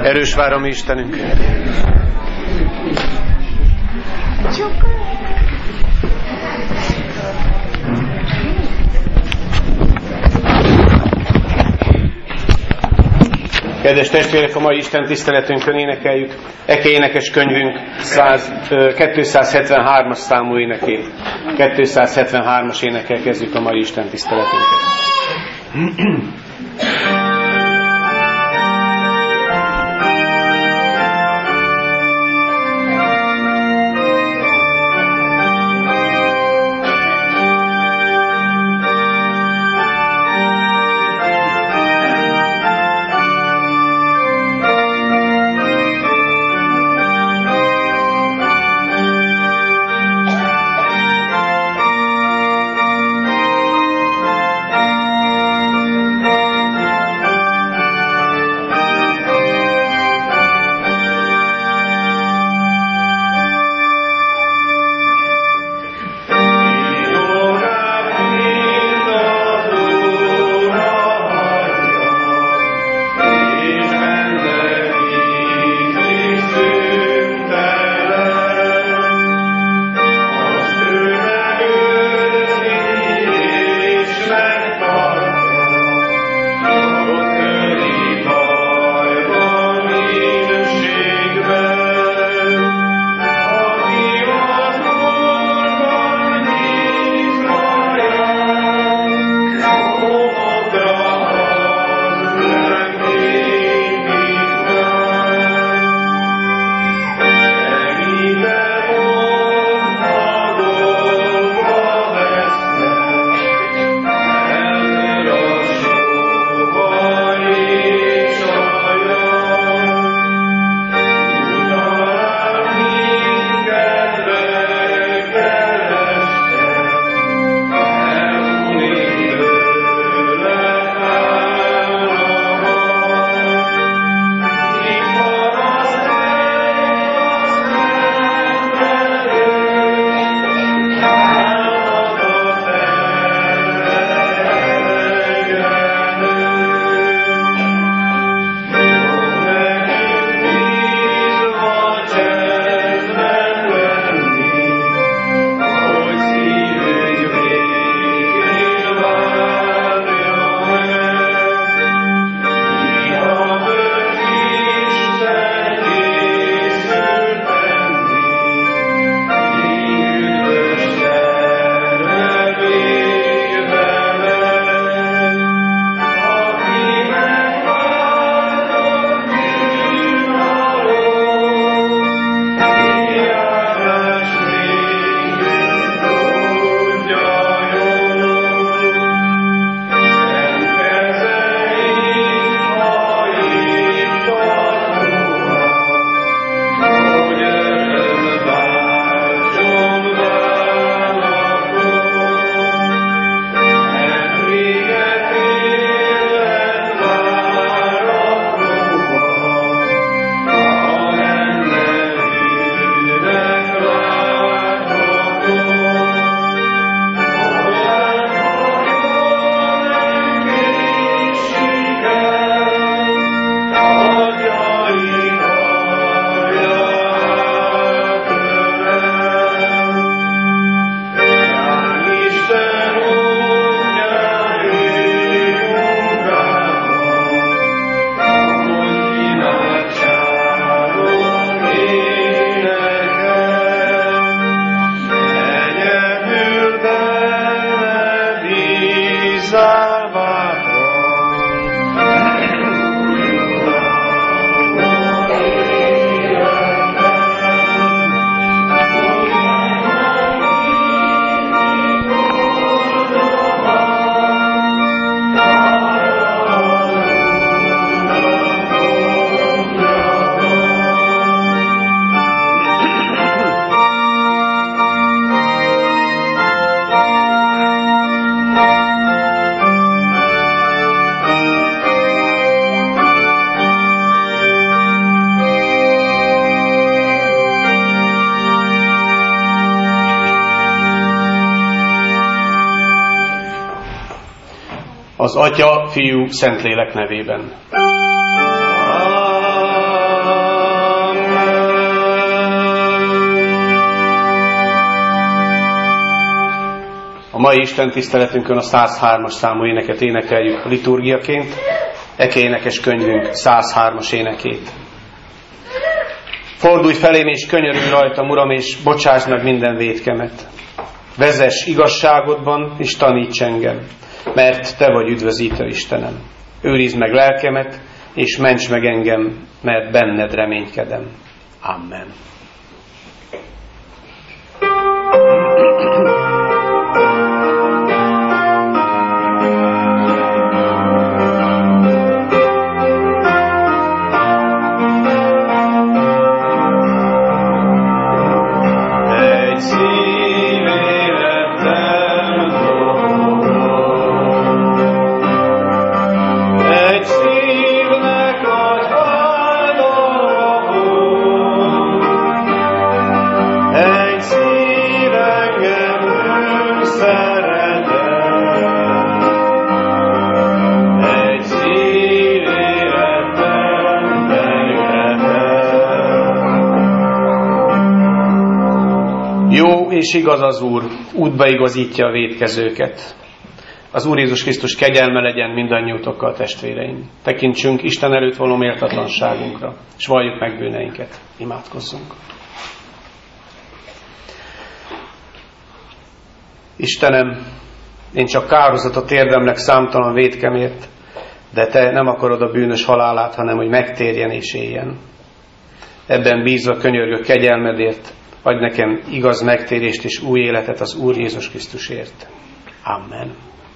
Erős vár a mi Istenünk. Kedves testvérek, a mai Isten tiszteletünkön énekeljük Eke énekes könyvünk 273-as számú énekét. 273-as énekkel kezdjük a mai Isten tiszteletünket. Az Atya, Fiú, Szentlélek nevében. Amen. A mai Isten tiszteletünkön a 103-as számú éneket énekeljük liturgiaként, eke énekes könyvünk 103-as énekét. Fordulj felém és könyörülj rajtam, Uram, és bocsásd meg minden vétkemet. Vezess igazságodban, és taníts engem, mert Te vagy üdvözítő Istenem. Őrizd meg lelkemet, és ments meg engem, mert benned reménykedem. Amen. És igaz az Úr, útba igazítja a vétkezőket. Az Úr Jézus Krisztus kegyelme legyen mindannyiótokkal, testvéreim. Tekintsünk Isten előtt való méltatlanságunkra, és valljuk meg bűneinket. Imádkozzunk. Istenem, én csak kározatot érdemlek számtalan vétkemért, de Te nem akarod a bűnös halálát, hanem hogy megtérjen és éljen. Ebben bízva könyörgök kegyelmedért, adj nekem igaz megtérést és új életet az Úr Jézus Krisztusért. Amen.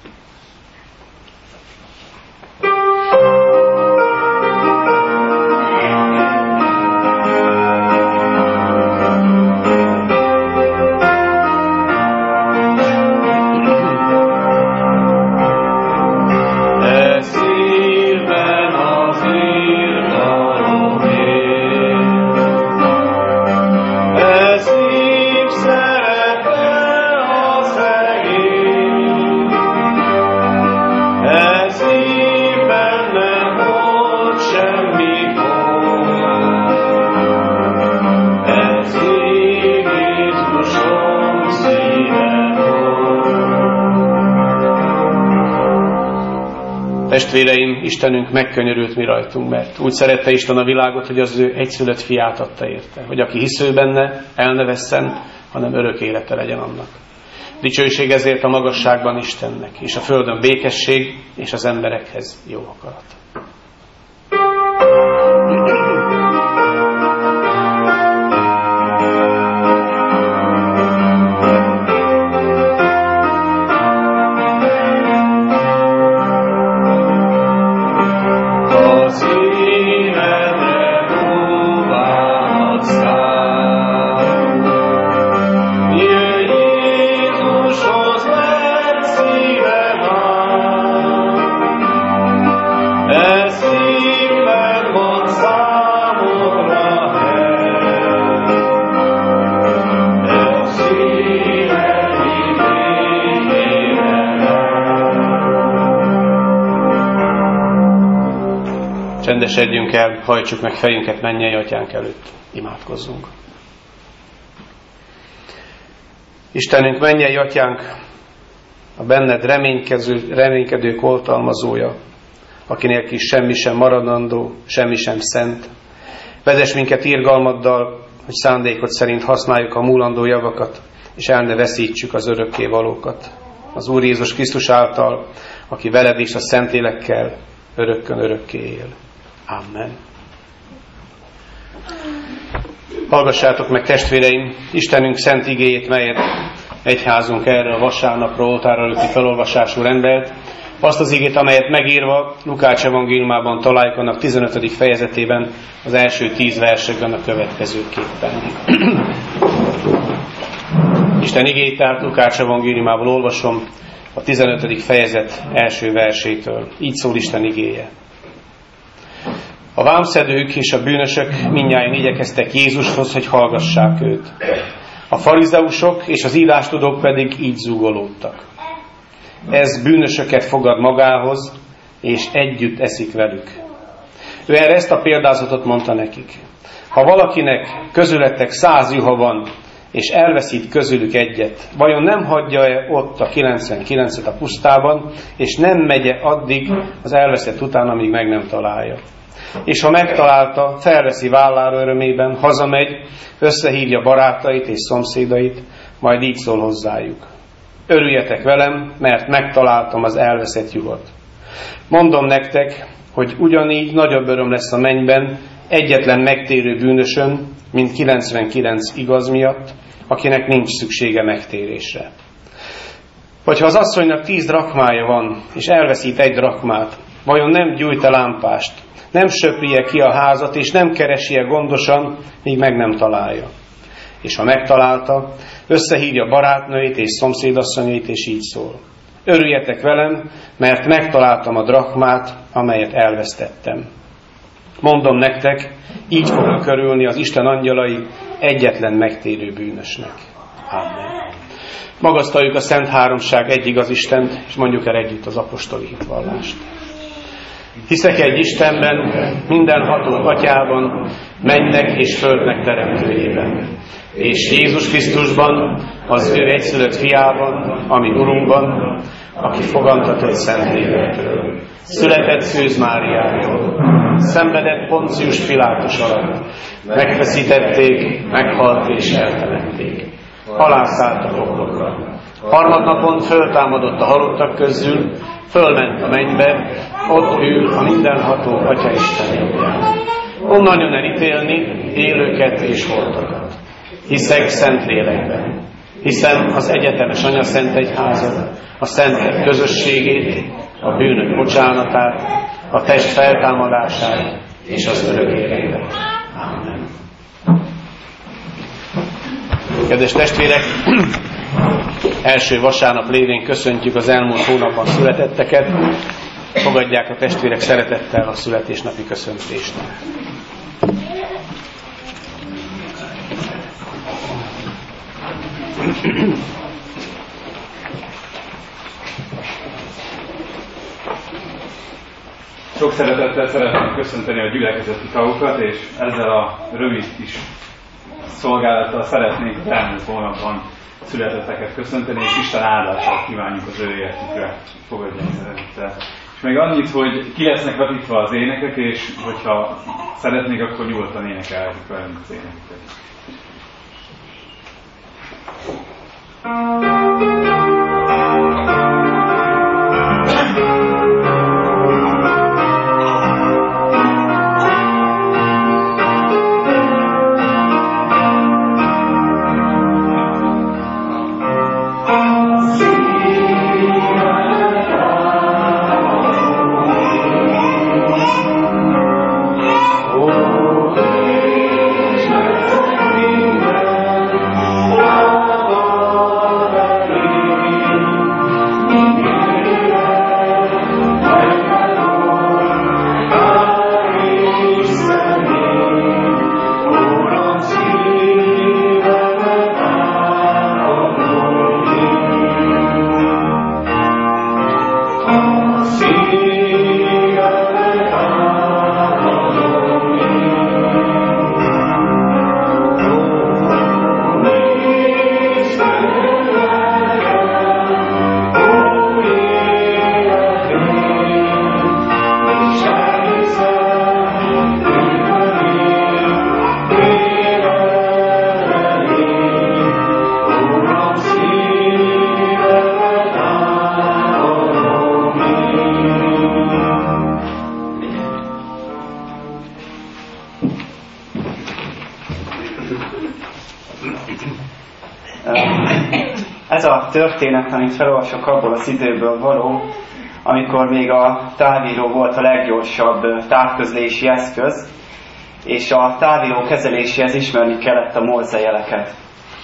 Testvéreim, Istenünk megkönyörült mi rajtunk, mert úgy szerette Isten a világot, hogy az ő egyszülött fiát adta érte, hogy aki hisző benne, el ne vesszen, hanem örök élete legyen annak. Dicsőség ezért a magasságban Istennek, és a földön békesség, és az emberekhez jó akarat. Csendesedjünk el, hajtsuk meg fejünket mennyei Atyánk előtt. Imádkozzunk. Istenünk, mennyei Atyánk, a benned reménykedők oltalmazója, akinél is semmi sem maradandó, semmi sem szent. Vezess minket irgalmaddal, hogy szándékod szerint használjuk a múlandó javakat, és el ne veszítsük az örökké valókat. Az Úr Jézus Krisztus által, aki veled és a Szentlélekkel örökkön örökké él. Amen. Hallgassátok meg, testvéreim, Istenünk szent igéjét, melyet egyházunk erre a vasárnapra oltár előtti felolvasású rendelt. Azt az igét, amelyet megírva Lukács evangéliumában találjuk, annak 15. fejezetében az első 10 versekben a következőképpen. Isten igéjét, tehát Lukács evangéliumából olvasom, a 15. fejezet első versétől. Így szól Isten igéje. A vámszedők és a bűnösök mindnyájan igyekeztek Jézushoz, hogy hallgassák őt. A farizeusok és az írástudók pedig így zúgolódtak. Ez bűnösöket fogad magához, és együtt eszik velük. Ő erre ezt a példázatot mondta nekik. Ha valakinek közületek 100 juha van, és elveszít közülük egyet, vajon nem hagyja-e ott a 99-et a pusztában, és nem megye addig az elveszett után, amíg meg nem találja. És ha megtalálta, felveszi vállára örömében, hazamegy, összehívja barátait és szomszédait, majd így szól hozzájuk. Örüljetek velem, mert megtaláltam az elveszett lyukat. Mondom nektek, hogy ugyanígy nagyobb öröm lesz a mennyben egyetlen megtérő bűnösön, mint 99 igaz miatt, akinek nincs szüksége megtérésre. Vagy ha az asszonynak 10 drachmája van, és elveszít egy drachmát, vajon nem gyújt-e lámpást, nem söprije ki a házat, és nem keresi-e gondosan, míg meg nem találja. És ha megtalálta, összehívja barátnőit és szomszédasszonyait, és így szól. Örüljetek velem, mert megtaláltam a drachmát, amelyet elvesztettem. Mondom nektek, így fognak örülni az Isten angyalai egyetlen megtérő bűnösnek. Amen. Magasztaljuk a Szent Háromság egy igaz Istent, és mondjuk el együtt az apostoli hitvallást. Hiszek egy Istenben, mindenható Atyában, mennek és földnek teremtőjében, és Jézus Krisztusban, az ő egyszülött fiában, ami Urunkban, aki fogantatott Szentlélektől, született Szűz Máriától, szenvedett Poncius Pilátus alatt, megfeszítették, meghalt és eltemették, alászállt a poklokra. Harmadnapon föltámadott a halottak közül, fölment a mennybe, ott ül a mindenható Atya Isten jobbján. Onnan jön el ítélni élőket és holtakat. Hiszek Szentlélekben, hiszem az egyetemes Anyaszent Egyházat, a szentek közösségét, a bűnök bocsánatát, a test feltámadását és az örök életet. Amen. Kedves testvérek, első vasárnap lévén köszöntjük az elmúlt hónapban születetteket. Fogadják a testvérek szeretettel a születésnapi köszöntést. Sok szeretettel szeretném köszönteni a gyülekezeti tagokat, és ezzel a rövid kis szolgálattal szeretnénk az elmúlt hónapban születetteket köszönteni, és Isten áldását kívánjuk az ő életükre. Fogadják szeretettel. És még annyit, hogy ki lesznek vetítve az énekek, és hogyha szeretnék, akkor nyugodtan énekelhetjük velünk az énekeket. Ez a történet, amit felolvasok, abból az időből való, amikor még a távíró volt a leggyorsabb távközlési eszköz, és a távíró kezeléséhez ismerni kellett a morzejeleket.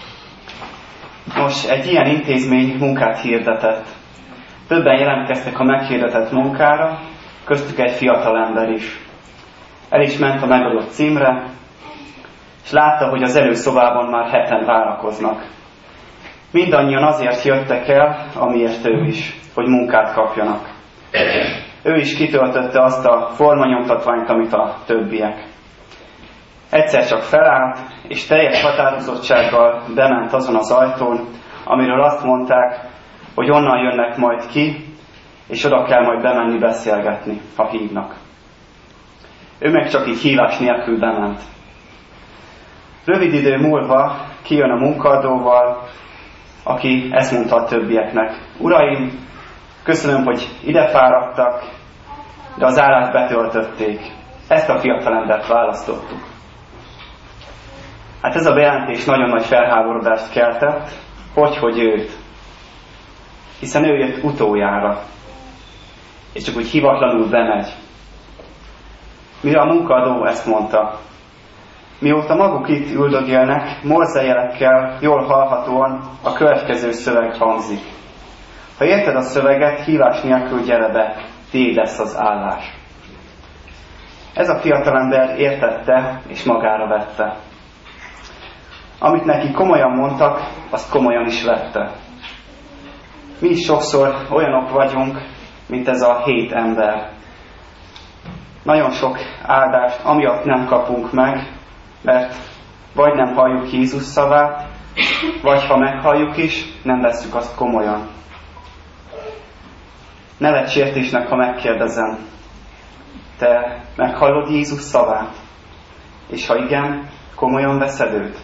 Nos, egy ilyen intézmény munkát hirdetett. Többen jelentkeztek a meghirdetett munkára, köztük egy fiatalember is. El is ment a megadott címre, és látta, hogy az előszobában már 7-en várakoznak. Mindannyian azért jöttek el, amiért ő is, hogy munkát kapjanak. Ő is kitöltötte azt a formanyomtatványt, amit a többiek. Egyszer csak felállt, és teljes határozottsággal bement azon az ajtón, amiről azt mondták, hogy onnan jönnek majd ki, és oda kell majd bemenni beszélgetni, ha hívnak. Ő meg csak így hívás nélkül bement. Rövid idő múlva kijön a munkaadóval, aki ezt mondta a többieknek: Uraim, köszönöm, hogy ide fáradtak, de az állást betöltötték. Ezt a fiatalembert választottuk. Hát ez a bejelentés nagyon nagy felháborodást keltett, hogy őt. Hiszen ő jött utoljára, és csak úgy hivatlanul bemegy. Mire a munkaadó ezt mondta: mióta maguk itt üldögélnek, morzejelekkel jól hallhatóan a következő szöveg hangzik. Ha érted a szöveget, hívás nélkül gyere be, tiéd lesz az állás. Ez a fiatalember értette és magára vette. Amit neki komolyan mondtak, azt komolyan is vette. Mi is sokszor olyanok vagyunk, mint ez a 7 ember. Nagyon sok áldást amiatt nem kapunk meg, mert vagy nem halljuk Jézus szavát, vagy ha meghalljuk is, nem vesszük azt komolyan. Nevetsértésnek, ha megkérdezem: te meghallod Jézus szavát? És ha igen, komolyan veszed őt?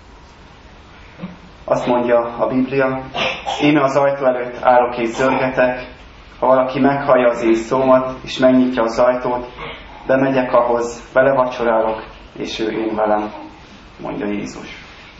Azt mondja a Biblia: íme az ajtó előtt állok és zörgetek, ha valaki meghallja az én szómat, és megnyitja az ajtót, bemegyek ahhoz, vele vacsorálok, és ő én velem, mondja Jézus.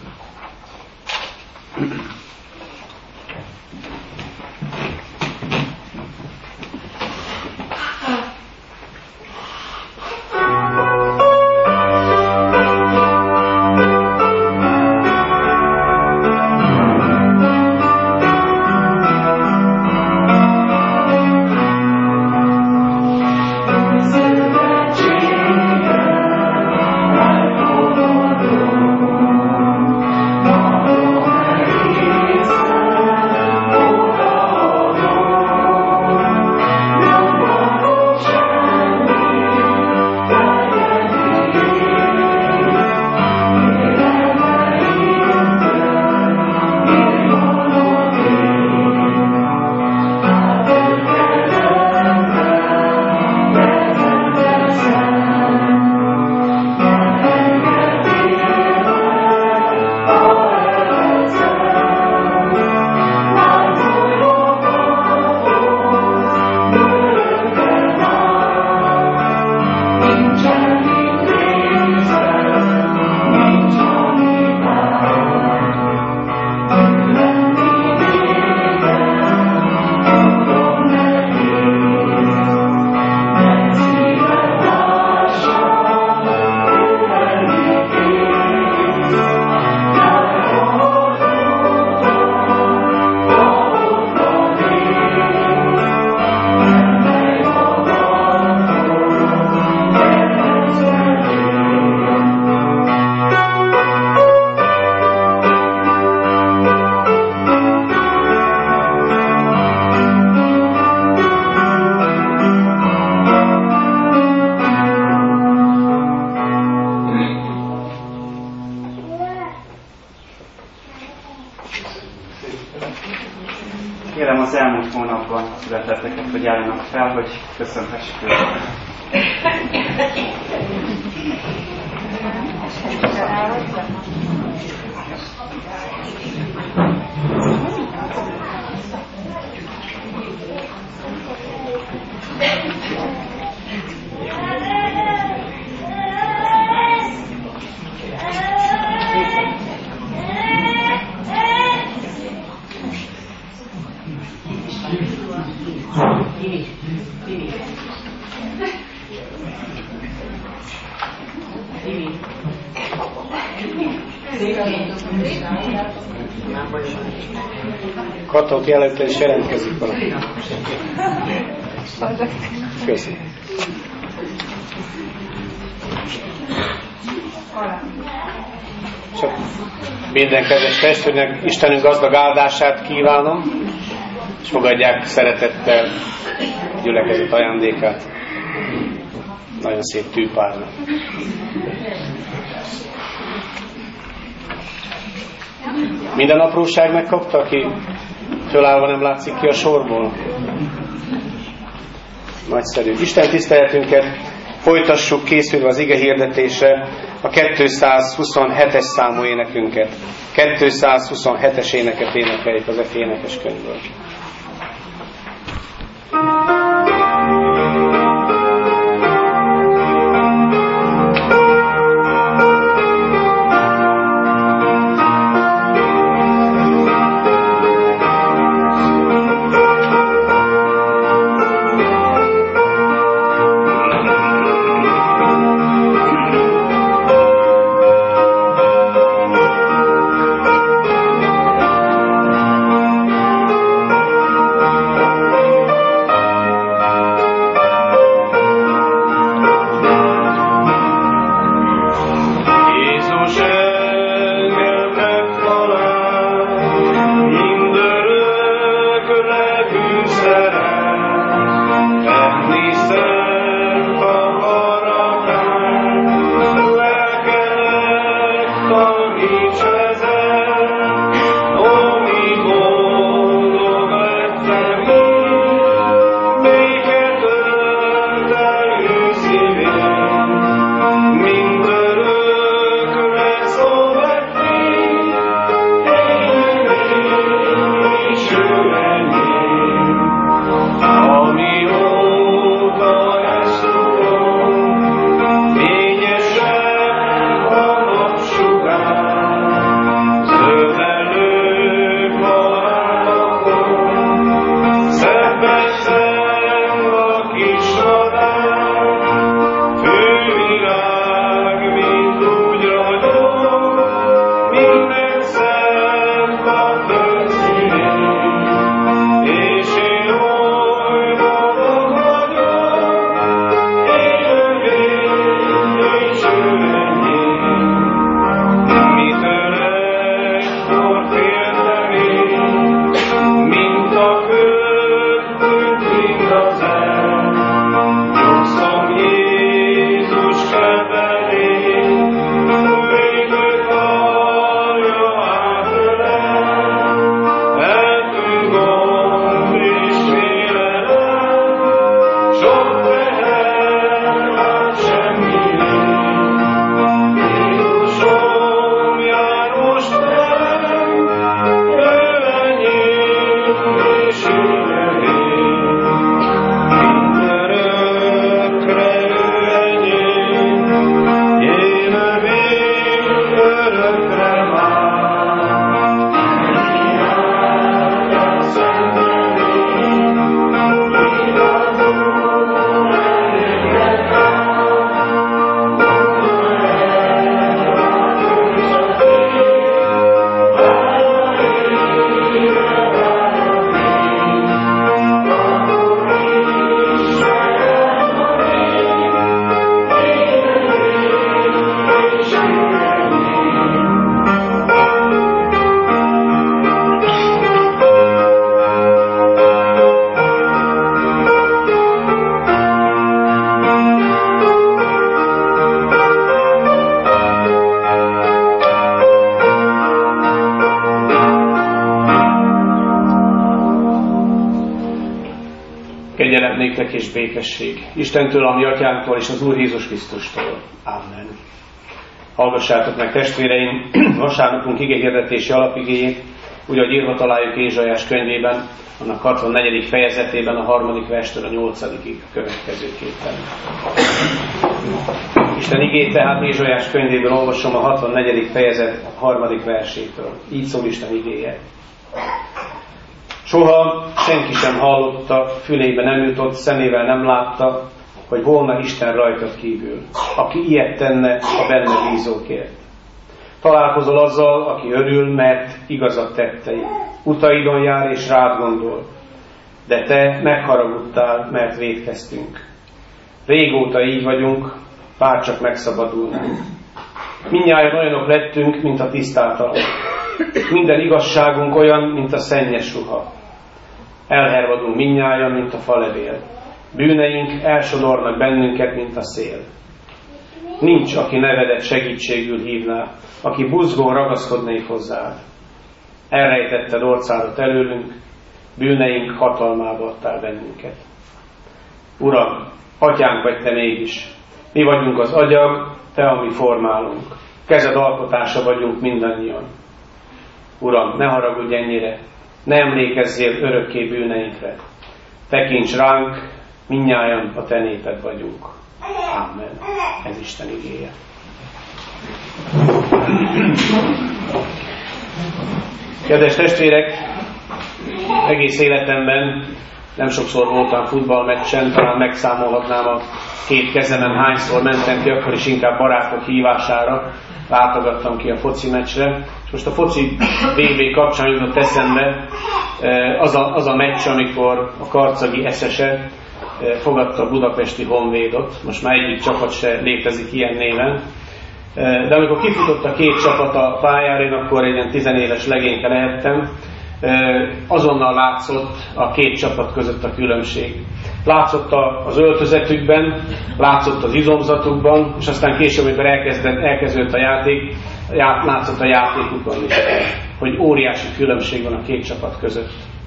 Kérem az elmúlt hónapban születetteket, hogy álljanak fel, hogy köszönhessük őket. Katok jelentően is jelentkezik valaki. Köszönöm. Csak minden kedves testvérnek Istenünk gazdag áldását kívánom, és fogadják szeretettel gyülekezet ajándékát. Nagyon szép tűpárna. Minden apróság megkapta, aki fölállva nem látszik ki a sorból? Nagyszerű. Isten tiszteletünket folytassuk készülve az ige hirdetésre a 227-es számú énekünket. 227-es éneket énekeljük az Efi énekes könyvből. Kegyelem néktek és békesség Istentől, a mi atyánktól és az Úr Jézus Krisztustól. Amen. Hallgassátok meg, testvéreim, vasárnapunk igehirdetési alapigéjét, úgy, ahogy írva találjuk Ézsaiás könyvében, annak 64. fejezetében, a 3. verstől a 8-ig következőképpen. Isten igét tehát Ézsaiás könyvéből olvasom a 64. fejezet 3. versétől. Így szól Isten igéje. Soha senki sem hallotta, fülébe nem jutott, szemével nem látta, hogy volna Isten rajtad kívül, aki ilyet tenne a benne bízókért. Találkozol azzal, aki örül, mert igazat tettei. Utaidon jár és rád gondol. De te megharagudtál, mert vétkeztünk. Régóta így vagyunk, bárcsak megszabadulnánk. Mindnyájan olyanok lettünk, mint a tisztátalan. Minden igazságunk olyan, mint a szennyes ruha. Elhervadunk mindnyájan, mint a falevél. Bűneink elsodornak bennünket, mint a szél. Nincs, aki nevedet segítségül hívná, aki buzgón ragaszkodnék hozzád. Elrejtetted orcádat előlünk, bűneink hatalmába adtál bennünket. Uram, atyánk vagy te mégis. Mi vagyunk az agyag, te a mi formálunk. Kezed alkotása vagyunk mindannyian. Uram, ne haragudj ennyire, ne emlékezzél örökké bűneinkre. Tekints ránk, mindnyájan a te néped vagyunk. Amen. Ez Isten igéje. Kedves testvérek, egész életemben nem sokszor voltam futballmeccsen, talán megszámolhatnám a két kezemen hányszor mentem ki, akkor is inkább barátok hívására látogattam ki a foci meccsre. És most a foci VB kapcsán jutott eszembe az a meccs, amikor a karcagi eszese fogadta a budapesti Honvédot. Most már egyik csapat se létezik ilyen néven. De amikor kifutott a két csapat a pályára, én akkor egy ilyen 10 éves legényke lehettem, azonnal látszott a két csapat között a különbség. Látszott az öltözetükben, látszott az izomzatukban, és aztán később, amikor elkezdődött a játék, látszott a játékukon is, hogy óriási különbség van a két csapat között.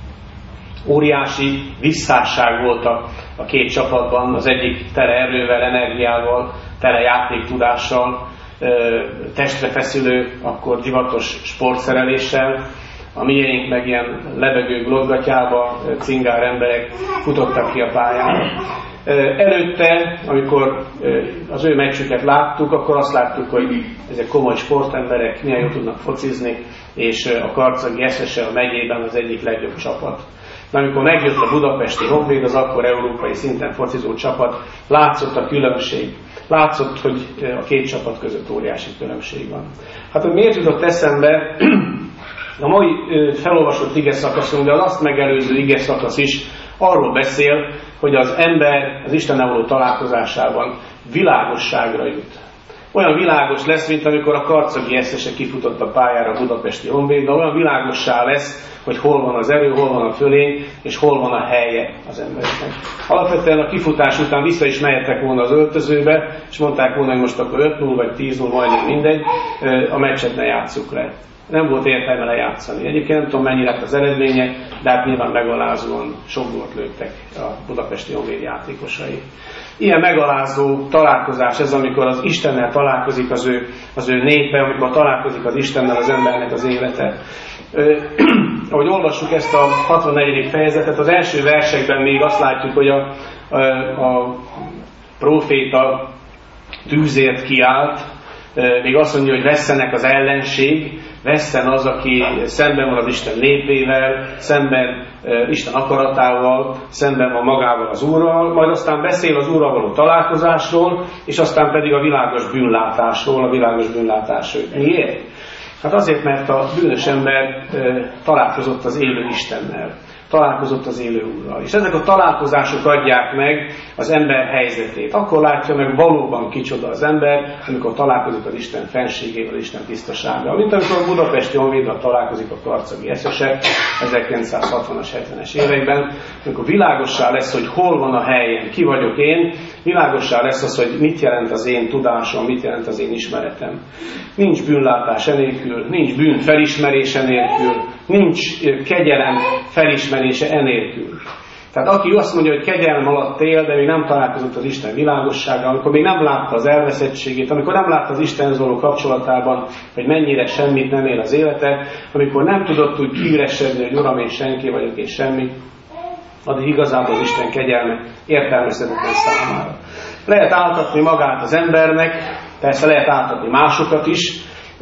Óriási visszásság volt a két csapatban, az egyik tele erővel, energiával, tele játéktudással, testre feszülő, akkor divatos sportszereléssel, a miénk meg ilyen lebegő glotgatyába, cingár emberek futottak ki a pályára. Előtte, amikor az ő meccsüket láttuk, akkor azt láttuk, hogy ezek komoly sportemberek, milyen jól tudnak focizni, és a karcagi eszese a megyében az egyik legjobb csapat. De amikor megjött a budapesti Honvéd, az akkor európai szinten focizó csapat, látszott a különbség. Látszott, hogy a két csapat között óriási különbség van. Hát, hogy miért jutott eszembe, a mai felolvasott igeszakaszunk, de az azt megelőző igeszakasz is arról beszél, hogy az ember az Istennel való találkozásában világosságra jut. Olyan világos lesz, mint amikor a karcagi eszese kifutott a pályára a budapesti Honvéddal, olyan világossá lesz, hogy hol van az erő, hol van a fölény, és hol van a helye az embernek. Alapvetően a kifutás után vissza is mehettek volna az öltözőbe, és mondták volna, hogy most akkor 5-0 vagy 10-0, majdnem mindegy, a meccset ne játsszuk le. Nem volt értelme lejátszani. Egyébként nem tudom, mennyi lett az eredménye, de hát nyilván megalázóan sok gólt lőttek a budapesti Honvéd játékosai. Ilyen megalázó találkozás ez, amikor az Istennel találkozik az ő népe, amikor találkozik az Istennel az embernek az élete. Ahogy olvassuk ezt a 64. fejezetet, az első versekben még azt látjuk, hogy a próféta tűzért kiállt, még azt mondja, hogy vesszenek az ellenség, vesszen az, aki szemben van az Isten népével, szemben Isten akaratával, szemben van magával az Úrral, majd aztán beszél az Úrral való találkozásról, és aztán pedig a világos bűnlátásról, Miért? Hát azért, mert a bűnös ember találkozott az élő Istennel, találkozott az élő Úrral. És ezek a találkozások adják meg az ember helyzetét. Akkor látja meg valóban kicsoda az ember, amikor találkozik az Isten fenségével, az Isten tisztasággal. Mint amikor a budapesti Honvéddal találkozik a karcagi eszese 1960-as, 70-es években, amikor világossá lesz, hogy hol van a helyem, ki vagyok én, világossá lesz az, hogy mit jelent az én tudásom, mit jelent az én ismeretem. Nincs bűnlátás enélkül, nincs bűn felismerése nélkül, nincs kegyelem felismerése enélkül. Tehát aki azt mondja, hogy kegyelem alatt él, de még nem találkozott az Isten világossággal, amikor még nem látta az elveszettségét, amikor nem látta az Istenhez való kapcsolatában, hogy mennyire semmit nem él az élete, amikor nem tudott úgy kiüresedni, hogy Uram, én senki vagyok és semmi, addig igazából az Isten kegyelme értelmezhetetlen számára. Lehet áltatni magát az embernek, persze lehet áltatni másokat is.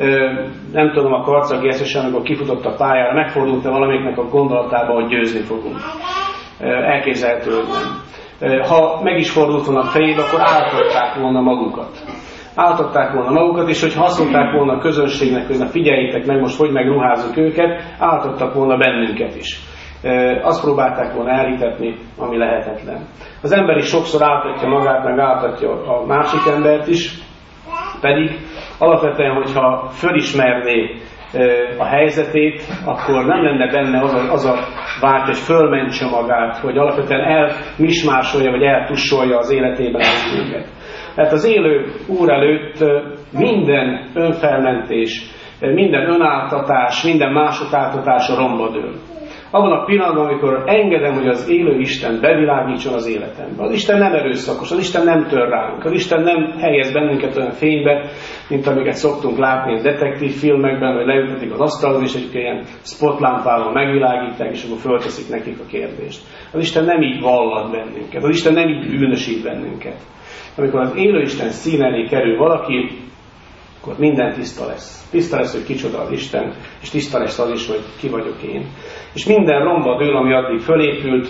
Nem tudom, a karcagi eszesen, amikor kifutott a pályára, megfordult-e valamiknek a gondolatában, hogy győzni fogunk. Elképzelhető, hogy nem. Ha meg is fordult volna a fejébe, akkor áltatták volna magukat. Áltatták volna magukat, és hogyha azt mondták volna a közönségnek, hogy na figyeljétek meg most, hogy megruházzuk őket, áltattak volna bennünket is. Azt próbálták volna elhitetni, ami lehetetlen. Az ember is sokszor áltatja magát, meg áltatja a másik embert is, pedig alapvetően, hogyha fölismerné a helyzetét, akkor nem lenne benne az a vágy, hogy fölmentse magát, hogy alapvetően elmismásolja, vagy eltussolja az életében az ügyeket. Mert az élő Úr előtt minden önfelmentés, minden önáltatás, minden mások áltatása romba dől. Abban a pillanatban, amikor engedem, hogy az élő Isten bevilágítson az életembe. Az Isten nem erőszakos, az Isten nem tör ránk, az Isten nem helyez bennünket olyan fénybe, mint amiket szoktunk látni a detektív filmekben, hogy leültetik az asztalhoz, és egy ilyen spotlámpával megvilágítják, és akkor fölteszik nekik a kérdést. Az Isten nem így vallat bennünket, az Isten nem így bűnösít bennünket. Amikor az élő Isten szín elé kerül valaki, akkor minden tiszta lesz. Tiszta lesz, hogy kicsoda az Isten, és tiszta lesz az is, hogy ki vagyok én. És minden romba dől, ami addig fölépült.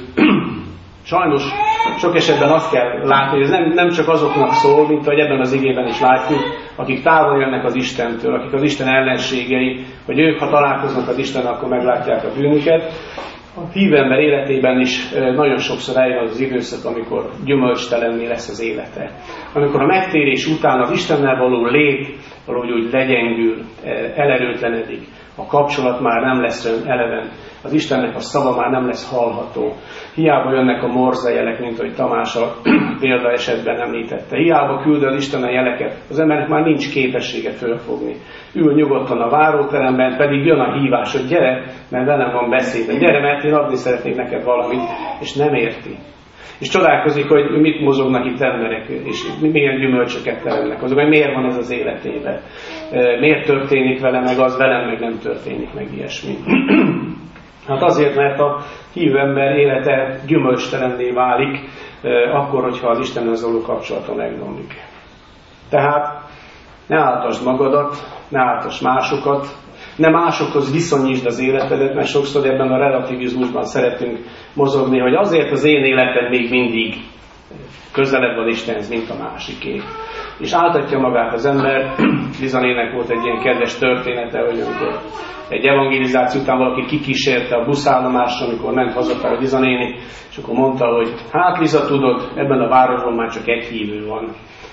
Sajnos sok esetben azt kell látni, hogy ez nem csak azoknak szól, mint ahogy ebben az igében is látjuk, akik távol jönnek az Istentől, akik az Isten ellenségei, hogy ők, ha találkoznak az Istennel, akkor meglátják a bűnüket. A hívember életében is nagyon sokszor eljön az időszak, amikor gyümölcstelenné lesz az élete. Amikor a megtérés után az Istennel való lét valahogy úgy legyengül, elerőtlenedik. A kapcsolat már nem lesz eleven. Az Istennek a szava már nem lesz hallható. Hiába jönnek a morzejelek, mint ahogy Tamás a példa esetben említette. Hiába küld az Isten a jeleket. Az embernek már nincs képessége fölfogni. Ül nyugodtan a váróteremben, pedig jön a hívás, hogy gyere, mert velem van beszéd. Gyere, mert én adni szeretnék neked valamit, és nem érti. És csodálkozik, hogy mit mozognak itt emberek, és milyen gyümölcsöket teremnek. Azok, hogy miért van ez az életében. Miért történik vele, meg az velem, meg nem történik, meg ilyesmi. Hát azért, mert a hívő ember élete gyümölcstelenné válik, akkor, hogyha az Istenhez való kapcsolata megromlik. Tehát ne áltasd magadat, ne áltasd másokat, ne másokhoz viszonyítsd az életedet, mert sokszor ebben a relativizmusban szeretünk mozogni, hogy azért az én életem még mindig közelebb van Istenhez, mint a másiké. És áltatja magát az ember. Lizanének volt egy ilyen kedves története, hogy amikor egy evangelizáció után valaki kikísérte a buszállomásra, amikor ment hazafele Lizanéni, és akkor mondta, hogy hát Liza, tudod, ebben a városban már csak egy hívő van.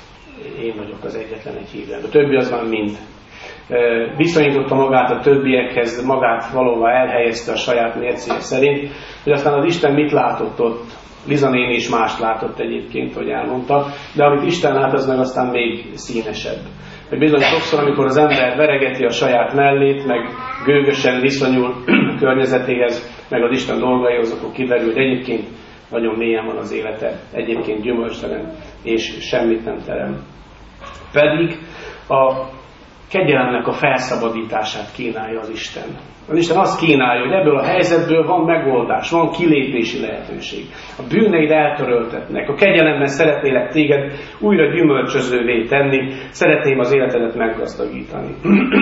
Én vagyok az egyetlen egy hívő. A többi az már mind. Viszonyította magát a többiekhez, magát valóban elhelyezte a saját mércéje szerint, hogy aztán az Isten mit látott ott. Liza néni is mást látott egyébként, hogy elmondta, de amit Isten lát, az meg aztán még színesebb. Hogy bizony sokszor, amikor az ember veregeti a saját mellét, meg gőgösen viszonyul a környezetéhez, meg az Isten dolgaihoz, akkor kiderül, hogy egyébként nagyon mélyen van az élete, egyébként gyümölcstelen, és semmit nem terem. Pedig a kegyelemnek a felszabadítását kínálja az Isten. Az Isten azt kínálja, hogy ebből a helyzetből van megoldás, van kilépési lehetőség. A bűneid eltöröltetnek, a kegyelemmel szeretnélek téged újra gyümölcsözővé tenni, szeretném az életedet meggazdagítani.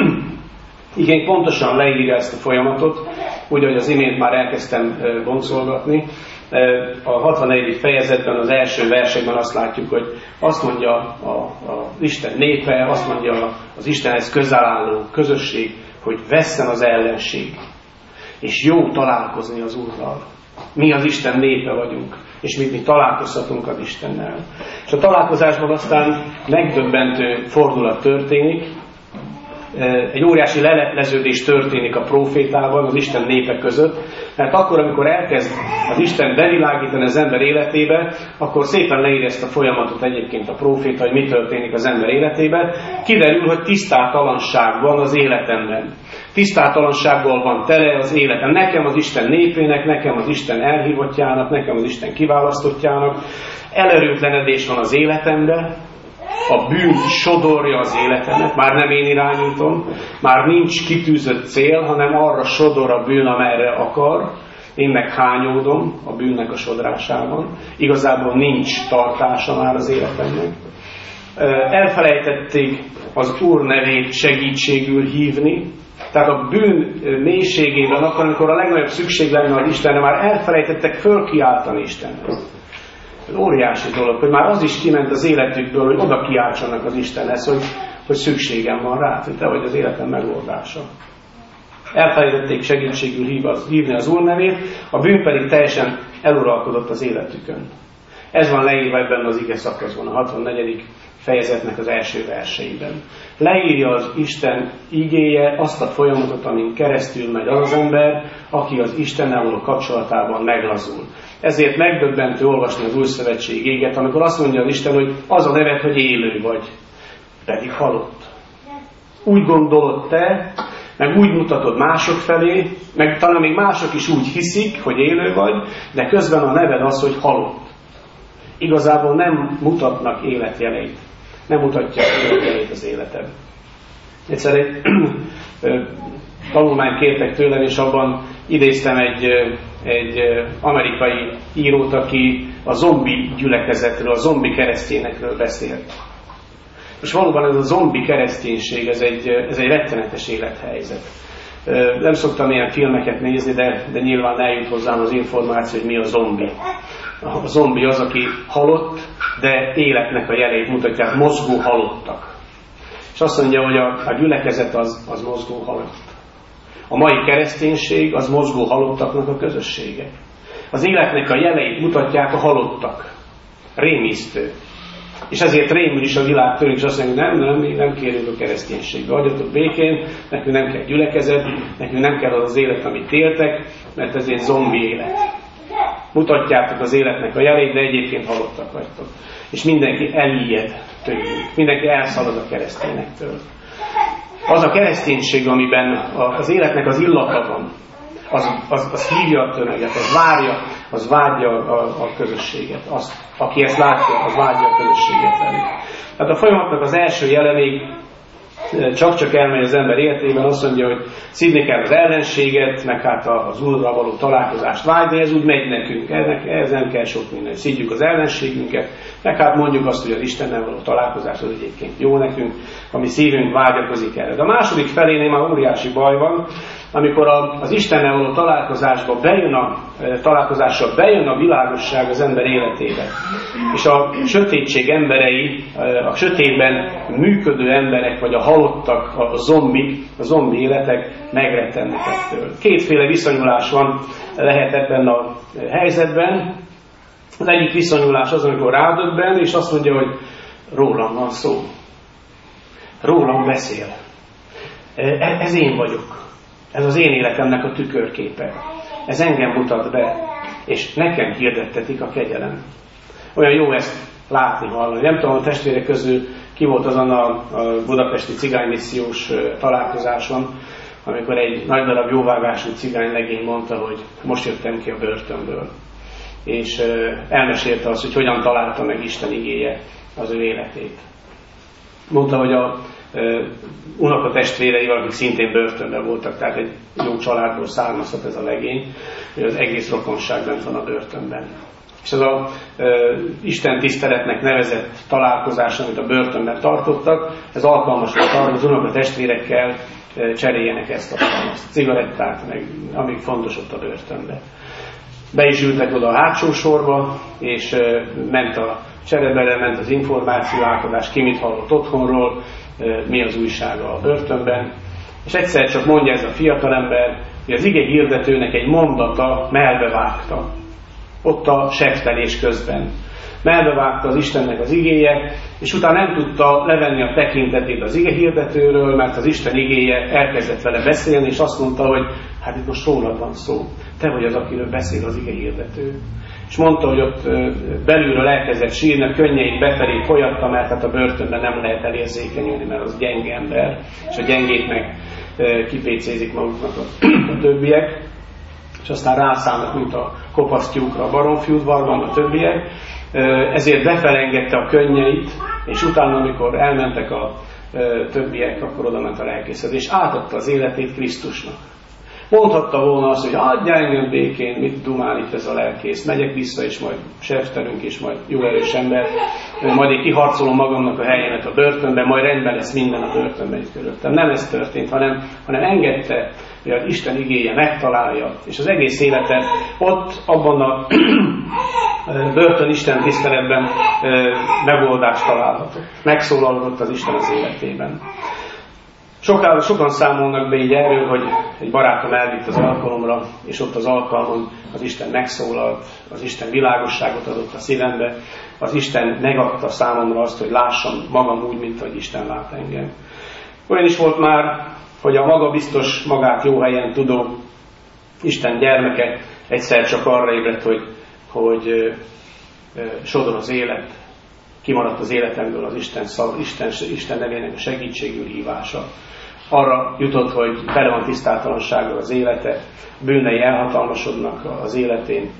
Igen, pontosan leírja ezt a folyamatot, úgy, ahogy az imént már elkezdtem boncolgatni. A 61. fejezetben, az első versekben azt látjuk, hogy azt mondja az Isten népe, azt mondja az Istenhez közel álló közösség, hogy vesszen az ellenség, és jó találkozni az Úrral. Mi az Isten népe vagyunk, és mi találkozhatunk az Istennel. És a találkozásban aztán megdöbbentő fordulat történik, egy óriási lelepleződés történik a prófétában, az Isten népe között, mert akkor, amikor elkezd az Isten bevilágítani az ember életébe, akkor szépen leír ezt a folyamatot egyébként a próféta, hogy mi történik az ember életébe. Kiderül, hogy tisztátalanság van az életemben. Tisztátalansággal van tele az életem. Nekem az Isten népének, nekem az Isten elhívottjának, nekem az Isten kiválasztottjának. Elerőtlenedés van az életemben. A bűn sodorja az életemet, már nem én irányítom, már nincs kitűzött cél, hanem arra sodor a bűn, amerre akar. Én meg hányódom a bűnnek a sodrásában. Igazából nincs tartása már az életemnek. Elfelejtették az Úr nevét segítségül hívni. Tehát a bűn mélységében, akkor, amikor a legnagyobb szükség lenne az Istenre, már elfelejtettek fölkiáltani Istenhez. Óriási dolog, hogy már az is kiment az életükből, hogy oda kiáltsanak az Istenhez, hogy szükségem van rá, hogy te vagy az életem megoldása. Elfelejtették segítségül hívni az Úr nevét, a bűn pedig teljesen eluralkodott az életükön. Ez van leírva ebben az ige szakaszban, a 64. fejezetnek az első verseiben. Leírja az Isten igéje azt a folyamatot, amin keresztül megy az ember, aki az Istennel való kapcsolatában meglazul. Ezért megdöbbentő olvasni az Új Szövetség éget, amikor azt mondja az Isten, hogy az a neved, hogy élő vagy, pedig halott. Úgy gondolod te, meg úgy mutatod mások felé, meg talán még mások is úgy hiszik, hogy élő vagy, de közben a neved az, hogy halott. Igazából nem mutatnak életjeleit. Nem mutatják életjeleit az életed. Egyszer egy tanulmányt kértek tőlem, és abban idéztem egy amerikai írót, aki a zombi gyülekezetről, a zombi keresztényekről beszélt. És valóban ez a zombi kereszténység, ez egy rettenetes élethelyzet. Nem szoktam ilyen filmeket nézni, de nyilván eljut hozzám az információ, hogy mi a zombi. A zombi az, aki halott, de életnek a jeleit mutatják, mozgó halottak. És azt mondja, hogy a gyülekezet az mozgó halott. A mai kereszténység az mozgó halottaknak a közössége. Az életnek a jeleit mutatják a halottak. Rémisztő. És ezért rémül is a világ tőlük, és azt mondja, hogy mi nem kérünk a kereszténységbe. Adjatok békén, nekünk nem kell gyülekezet, nekünk nem kell az élet, amit éltek, mert ez egy zombi élet. Mutatjátok az életnek a jeleit, de egyébként halottak vagytok. És mindenki elíjed tőlük. Mindenki elszalad a keresztényektől. Az a kereszténység, amiben az életnek az illata van, az hívja a tömeget, az vágyja a közösséget. Aki ezt látja, az vágyja a közösséget velük. Tehát a folyamatnak az első jele még csak elmegy az ember életében, azt mondja, hogy szídni kell az ellenséget, meg hát az Úrral való találkozást vágyni, ez úgy megy nekünk, ez nem kell sok minden. Szídjük az ellenségünket, meg hát mondjuk azt, hogy az Istennel való találkozás az egyébként jó nekünk, ami szívünk vágyakozik erre. De a második felénél már óriási baj van, amikor az Istennel való találkozásba bejön a világosság az ember életébe. És a sötétség emberei, a sötétben működő emberek, vagy a halottak, a zombi életek megrettennek ettől. Kétféle viszonyulás lehet ebben a helyzetben. Az egyik viszonyulás az, amikor rádöbben, és azt mondja, hogy rólam van szó. Rólam beszél. Ez én vagyok. Ez az én életemnek a tükörképe. Ez engem mutat be, és nekem hirdettetik a kegyelem. Olyan jó ezt látni, hallani. Nem tudom, a testvérek közül ki volt azon a budapesti cigánymissziós találkozáson, amikor egy nagy darab jóvágású cigánylegény mondta, hogy most jöttem ki a börtönből. És elmesélte azt, hogy hogyan találta meg Isten igéje az ő életét. Mondta, hogy a unokatestvérei, akik szintén börtönben voltak, tehát egy jó családból származhat ez a legény, hogy az egész rokonság bent van a börtönben. És ez az Isten tiszteletnek nevezett találkozás, amit a börtönben tartottak, ez alkalmas volt arra, hogy az unokatestvérekkel cseréljenek ezt a cigarettát, meg amíg fontos ott a börtönben. Be is ültek oda a hátsó sorba, és ment a cserebere, ment az információátadás, ki mit hallott otthonról, mi az újsága a börtönben. És egyszer csak mondja ez a fiatalember, hogy az ige hirdetőnek egy mondata mellbevágta. Ott a seftelés közben. Mellbevágta az Istennek az igéje, és utána nem tudta levenni a tekintetét az ige hirdetőről, mert az Isten igéje elkezdett vele beszélni, és azt mondta, hogy hát itt most rólad van szó. Te vagy az, akiről beszél az ige hirdető. És mondta, hogy ott belülről elkezdett sírni, a könnyeit befelé folyatta, mert hát a börtönben nem lehet elérzékenyülni, mert az gyenge ember, és a gyengét meg kipécézik maguknak a többiek. És aztán rászállnak, mint a kopasztyúkra a baromfiudvarban a többiek. Ezért befelengedte a könnyeit, és utána, amikor elmentek a többiek, akkor oda ment a lelkészhez, és átadta az életét Krisztusnak. Mondhatta volna azt, hogy adja engem békén, mit dumál itt ez a lelkész, megyek vissza, és majd seftelünk, és majd jó erős ember, majd én kiharcolom magamnak a helyemet a börtönben, majd rendben lesz minden a börtönben itt körülöttem. Nem ez történt, hanem engedte, hogy az Isten igéje megtalálja, és az egész életet ott, abban a börtön Isten tiszteletben megoldást találhatott. Megszólalhatott az Isten az életében. Sokan számolnak be így erről, hogy egy barátom elvitt az alkalomra, és ott az alkalmon az Isten megszólalt, az Isten világosságot adott a szívembe, az Isten megadta számomra azt, hogy lássam magam úgy, mint hogy Isten lát engem. Olyan is volt már, hogy a magabiztos, magát jó helyen tudó Isten gyermeke egyszer csak arra ébredt, hogy hogy sodor az élet, kimaradt az életemből az Isten nevének a segítségül hívása. Arra jutott, hogy bele van tisztátalansággal az élete, bűnei elhatalmasodnak az életén,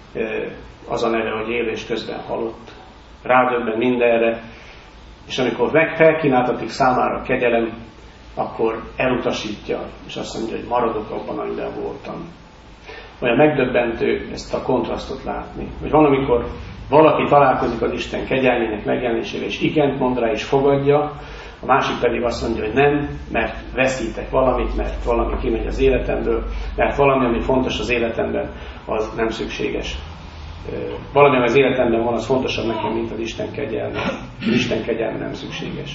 az a neve, hogy élő és közben halott. Rádöbben mindenre, és amikor felkínáltatik számára a kegyelem, akkor elutasítja, és azt mondja, hogy maradok abban, amiben voltam. Olyan megdöbbentő ezt a kontrasztot látni, hogy van, amikor valaki találkozik az Isten kegyelmének megjelenésével, és igent mond rá, és fogadja, a másik pedig azt mondja, hogy nem, mert veszítek valamit, mert valami kimegy az életemből, mert valami, ami fontos az életemben, az nem szükséges. Valami, ami az életemben van, az fontosabb nekem, mint az Isten kegyelme. Az Isten kegyelme nem szükséges.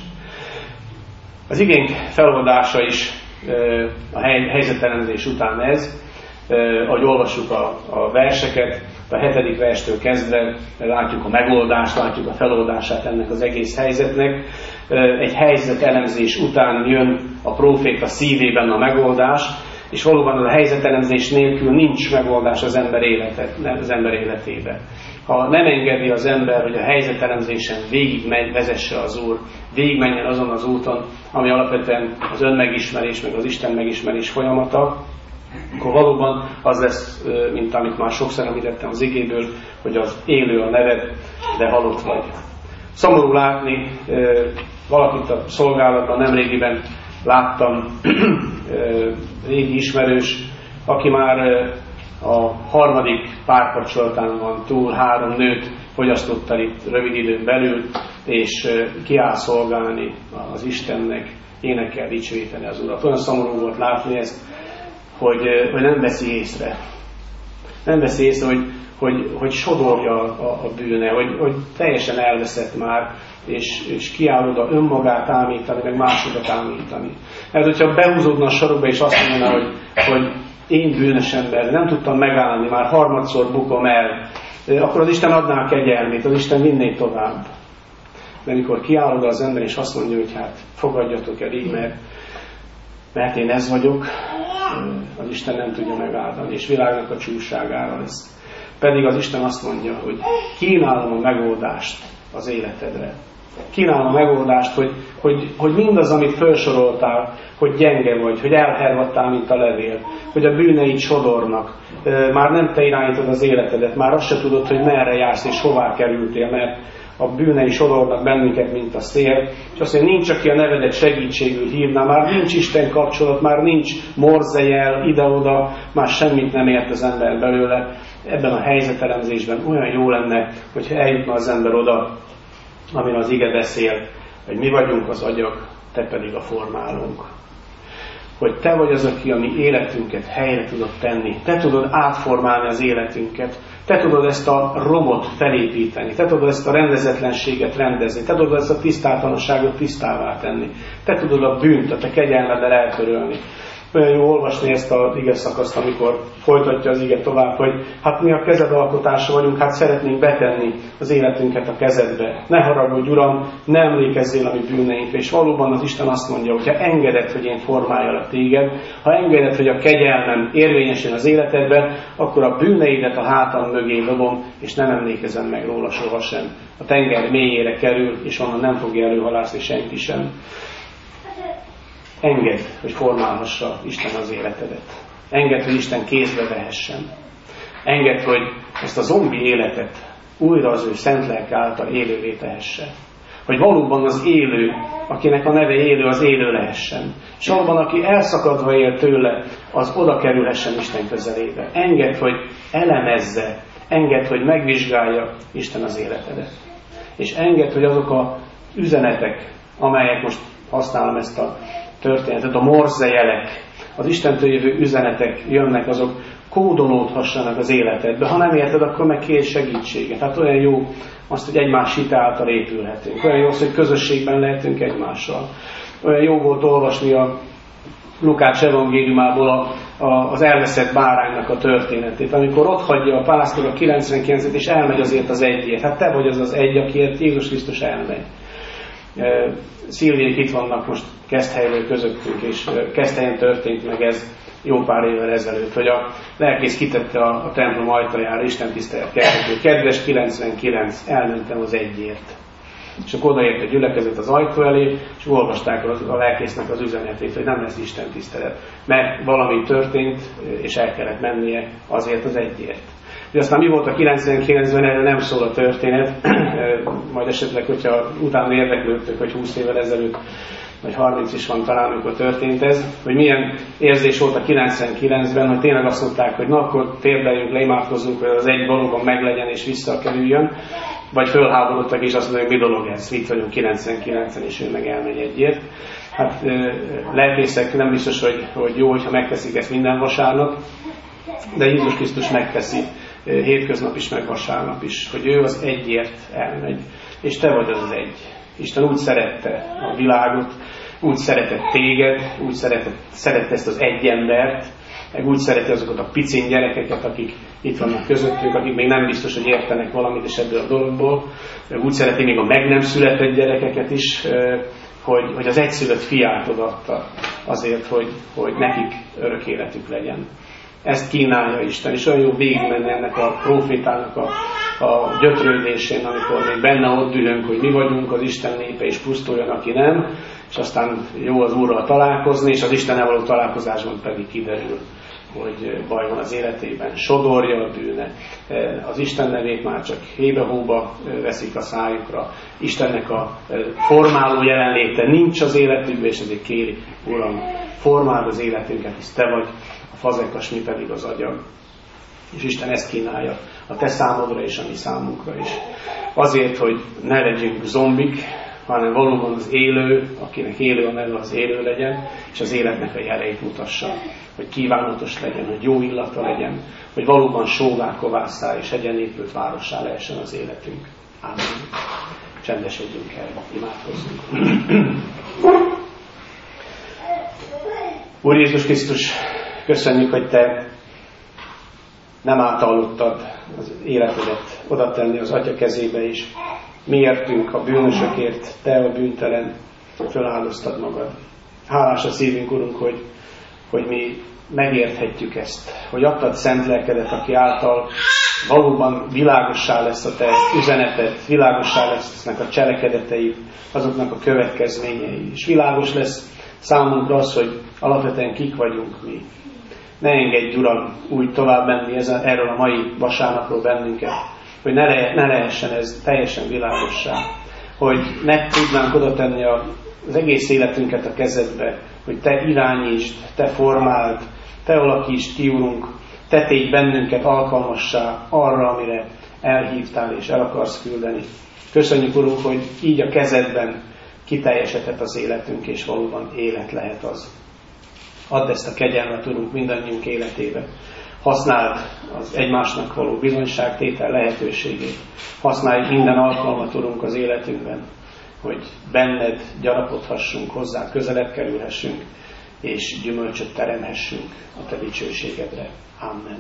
Az igénk feloldása is a helyzetelemzés után ez, ahogy olvassuk a verseket, a 7. verstől kezdve látjuk a megoldást, látjuk a feloldását ennek az egész helyzetnek. Egy helyzetelemzés után jön a próféta szívében a megoldás, és valóban a helyzetelemzés nélkül nincs megoldás az ember életébe. Ha nem engedi az ember, hogy a helyzetelemzésen vezesse az Úr, végigmenjen azon az úton, ami alapvetően az önmegismerés, meg az Isten megismerés folyamata, akkor valóban az lesz, mint amit már sokszor említettem az igéből, hogy az élő a neved, de halott vagy. Szomorú látni, valakit a szolgálatban nemrégiben láttam, régi ismerős, aki már a 3. párkapcsolatán van túl, 3 nőt fogyasztott el itt rövid időn belül, és kiáll szolgálni az Istennek, énekel, dicsőíteni az Urat. Olyan szomorú volt látni ezt, hogy nem veszi észre. Nem veszi észre, hogy sodorja a bűne, hogy teljesen elveszett már, és kiáll oda önmagát ámítani, meg másokat ámítani. Mert hogyha behúzódna a sarokba, és azt mondaná, hogy én bűnös ember, nem tudtam megállni, már 3-szor bukom el, akkor az Isten adná a kegyelmét, az Isten vinné tovább. De amikor kiáll oda az ember, és azt mondja, hogy hát fogadjatok el így, mert én ez vagyok, az Isten nem tudja megáldani, és világnak a csússágára lesz. Pedig az Isten azt mondja, hogy kínálom a megoldást az életedre. Kínálom a megoldást, hogy mindaz, amit felsoroltál, hogy gyenge vagy, hogy elhervadtál, mint a levél, hogy a bűneid sodornak, már nem te irányítod az életedet, már azt se tudod, hogy merre jársz és hová kerültél, mert a bűnei sodornak bennünket, mint a szél, és azt mondja, nincs, aki a nevedet segítségül hívná, már nincs Isten kapcsolat, már nincs morzejel ide-oda, már semmit nem ért az ember belőle. Ebben a helyzetelemzésben olyan jó lenne, hogyha eljutna az ember oda, amin az ige beszél, hogy mi vagyunk az agyak, te pedig a formálónk. Hogy te vagy az, aki a mi életünket helyre tudod tenni. Te tudod átformálni az életünket. Te tudod ezt a romot felépíteni. Te tudod ezt a rendezetlenséget rendezni. Te tudod ezt a tisztátalanságot tisztává tenni. Te tudod a bűnt a te kegyelmeddel eltörölni. Olyan jó olvasni ezt az ige szakaszt, amikor folytatja az ige tovább, hogy hát mi a kezed alkotása vagyunk, hát szeretnénk betenni az életünket a kezedbe. Ne haragudj, Uram, ne emlékezzél a mi bűneinkre. És valóban az Isten azt mondja, hogy ha engeded, hogy én formáljak téged, ha engeded, hogy a kegyelmem érvényesen az életedben, akkor a bűneidet a hátam mögé dobom, és nem emlékezem meg róla sohasem. A tenger mélyére kerül, és onnan nem fogja előhalászni senki sem. Engedd, hogy formálhassa Isten az életedet. Engedd, hogy Isten kézbe vehessen. Engedd, hogy ezt a zombi életet újra az ő szent lelke által élővé tehesse. Hogy valóban az élő, akinek a neve élő, az élő lehessen. És valóban, aki elszakadva él tőle, az oda kerülhessen Isten közelébe. Engedd, hogy elemezze, engedd, hogy megvizsgálja Isten az életedet. És engedd, hogy azok az üzenetek, amelyek most használom ezt a történetet, a morzejelek, az Istentől jövő üzenetek jönnek, azok kódolódhassanak az életedbe. Ha nem érted, akkor meg kérj segítséget. Hát olyan jó azt, hogy egymás hite által épülhetünk. Olyan jó az, hogy közösségben lehetünk egymással. Olyan jó volt olvasni a Lukács evangéliumából az elveszett báránynak a történetét, amikor ott hagyja a pásztor a 99-et, és elmegy azért az egyért. Hát te vagy az az egy, akiért Jézus Krisztus elmegy. Szilviék itt vannak most Keszthelyről közöttünk, és Keszthelyen történt meg ez. jó pár évvel ezelőtt, hogy a lelkész kitette a templom ajtajára, Isten tisztelet kergető, kedves 99, elmentem az egyért. És akkor odaért a gyülekezet az ajtó elé, és olvasták a lelkésznek az üzenetét, hogy nem lesz Isten tisztelet, mert valami történt, és el kellett mennie azért az egyért. De aztán mi volt a 99-ben, erről nem szól a történet, majd esetleg, hogyha utána érdeklődtök, hogy 20 évvel ezelőtt, vagy 30 is van talán, amikor történt ez, hogy milyen érzés volt a 99-ben, hogy tényleg azt mondták, hogy na akkor térdeljünk, leimádkozzunk, hogy az egy valóban meglegyen és visszakerüljön, vagy fölháborodtak és azt mondják, hogy mi dolog ez, itt vagyunk 99-en és ő meg elmegy egyért. Hát lelkészek nem biztos, hogy jó, hogyha megteszik ezt minden vasárnap, de Jézus Krisztus megteszi hétköznap is, meg vasárnap is, hogy ő az egyért elmegy, és te vagy az egy. Isten úgy szerette a világot, úgy szeretett téged, úgy szerette ezt az egy embert, meg úgy szereti azokat a picin gyerekeket, akik itt vannak közöttük, akik még nem biztos, hogy értenek valamit is ebből a dologból. Úgy szereti még a meg nem született gyerekeket is, hogy az egyszülött fiát odaadta azért, hogy nekik örök életük legyen. Ezt kínálja Isten, és olyan jó végigmenni ennek a profétának a gyötrődésén, amikor még benne ott dülünk, hogy mi vagyunk az Isten népe, és pusztuljon, aki nem, és aztán jó az Úrral találkozni, és az Istennel való találkozásban pedig kiderül, hogy baj van az életében, sodorja a bűne. Az Isten nevét már csak hébe-hóba veszik a szájukra. Istennek a formáló jelenléte nincs az életükben, és ezért kéri, Uram, formáld az életünket, hisz te vagy a fazekas, mi pedig az agyag. És Isten ezt kínálja a te számodra és a mi számunkra is. Azért, hogy ne legyünk zombik, hanem valóban az élő, akinek élő a neve, az élő legyen, és az életnek a jeleit mutassa. Hogy kívánatos legyen, hogy jó illata legyen, hogy valóban sóvá, kovásszá és egyen épült várossá lehessen az életünk. Ámen. Csendesedjünk el, imádkozzunk. Úr Jézus Krisztus, köszönjük, hogy te nem átallottad az életedet oda tenni az Atya kezébe is. Miértünk, a bűnösökért, te a bűntelen, föláldoztad magad. Hálás a szívünk, Urunk, hogy mi megérthetjük ezt, hogy adtad szent lelkedet, aki által valóban világossá lesz a te üzeneted, világossá lesznek a cselekedeteid, azoknak a következményei. És világos lesz számunkra az, hogy alapvetően kik vagyunk mi. Ne engedj, Uram, úgy tovább menni erről a mai vasárnapról bennünket, hogy ne lehessen ez teljesen világossá, hogy ne tudnánk oda tenni az egész életünket a kezedbe, hogy te irányítsd, te formáld, te alakítsd ki, Urunk, te tégy bennünket alkalmassá arra, amire elhívtál és el akarsz küldeni. Köszönjük, Urunk, hogy így a kezedben kiteljesedhet az életünk, és valóban élet lehet az. Add ezt a kegyelmet, Urunk, mindannyiunk életébe. Használd az egymásnak való bizonyságtétel lehetőségét. Használj minden alkalmat, Urunk, az életünkben, hogy benned gyarapodhassunk, hozzá közelebb kerülhessünk, és gyümölcsöt teremhessünk a te dicsőségedre. Amen.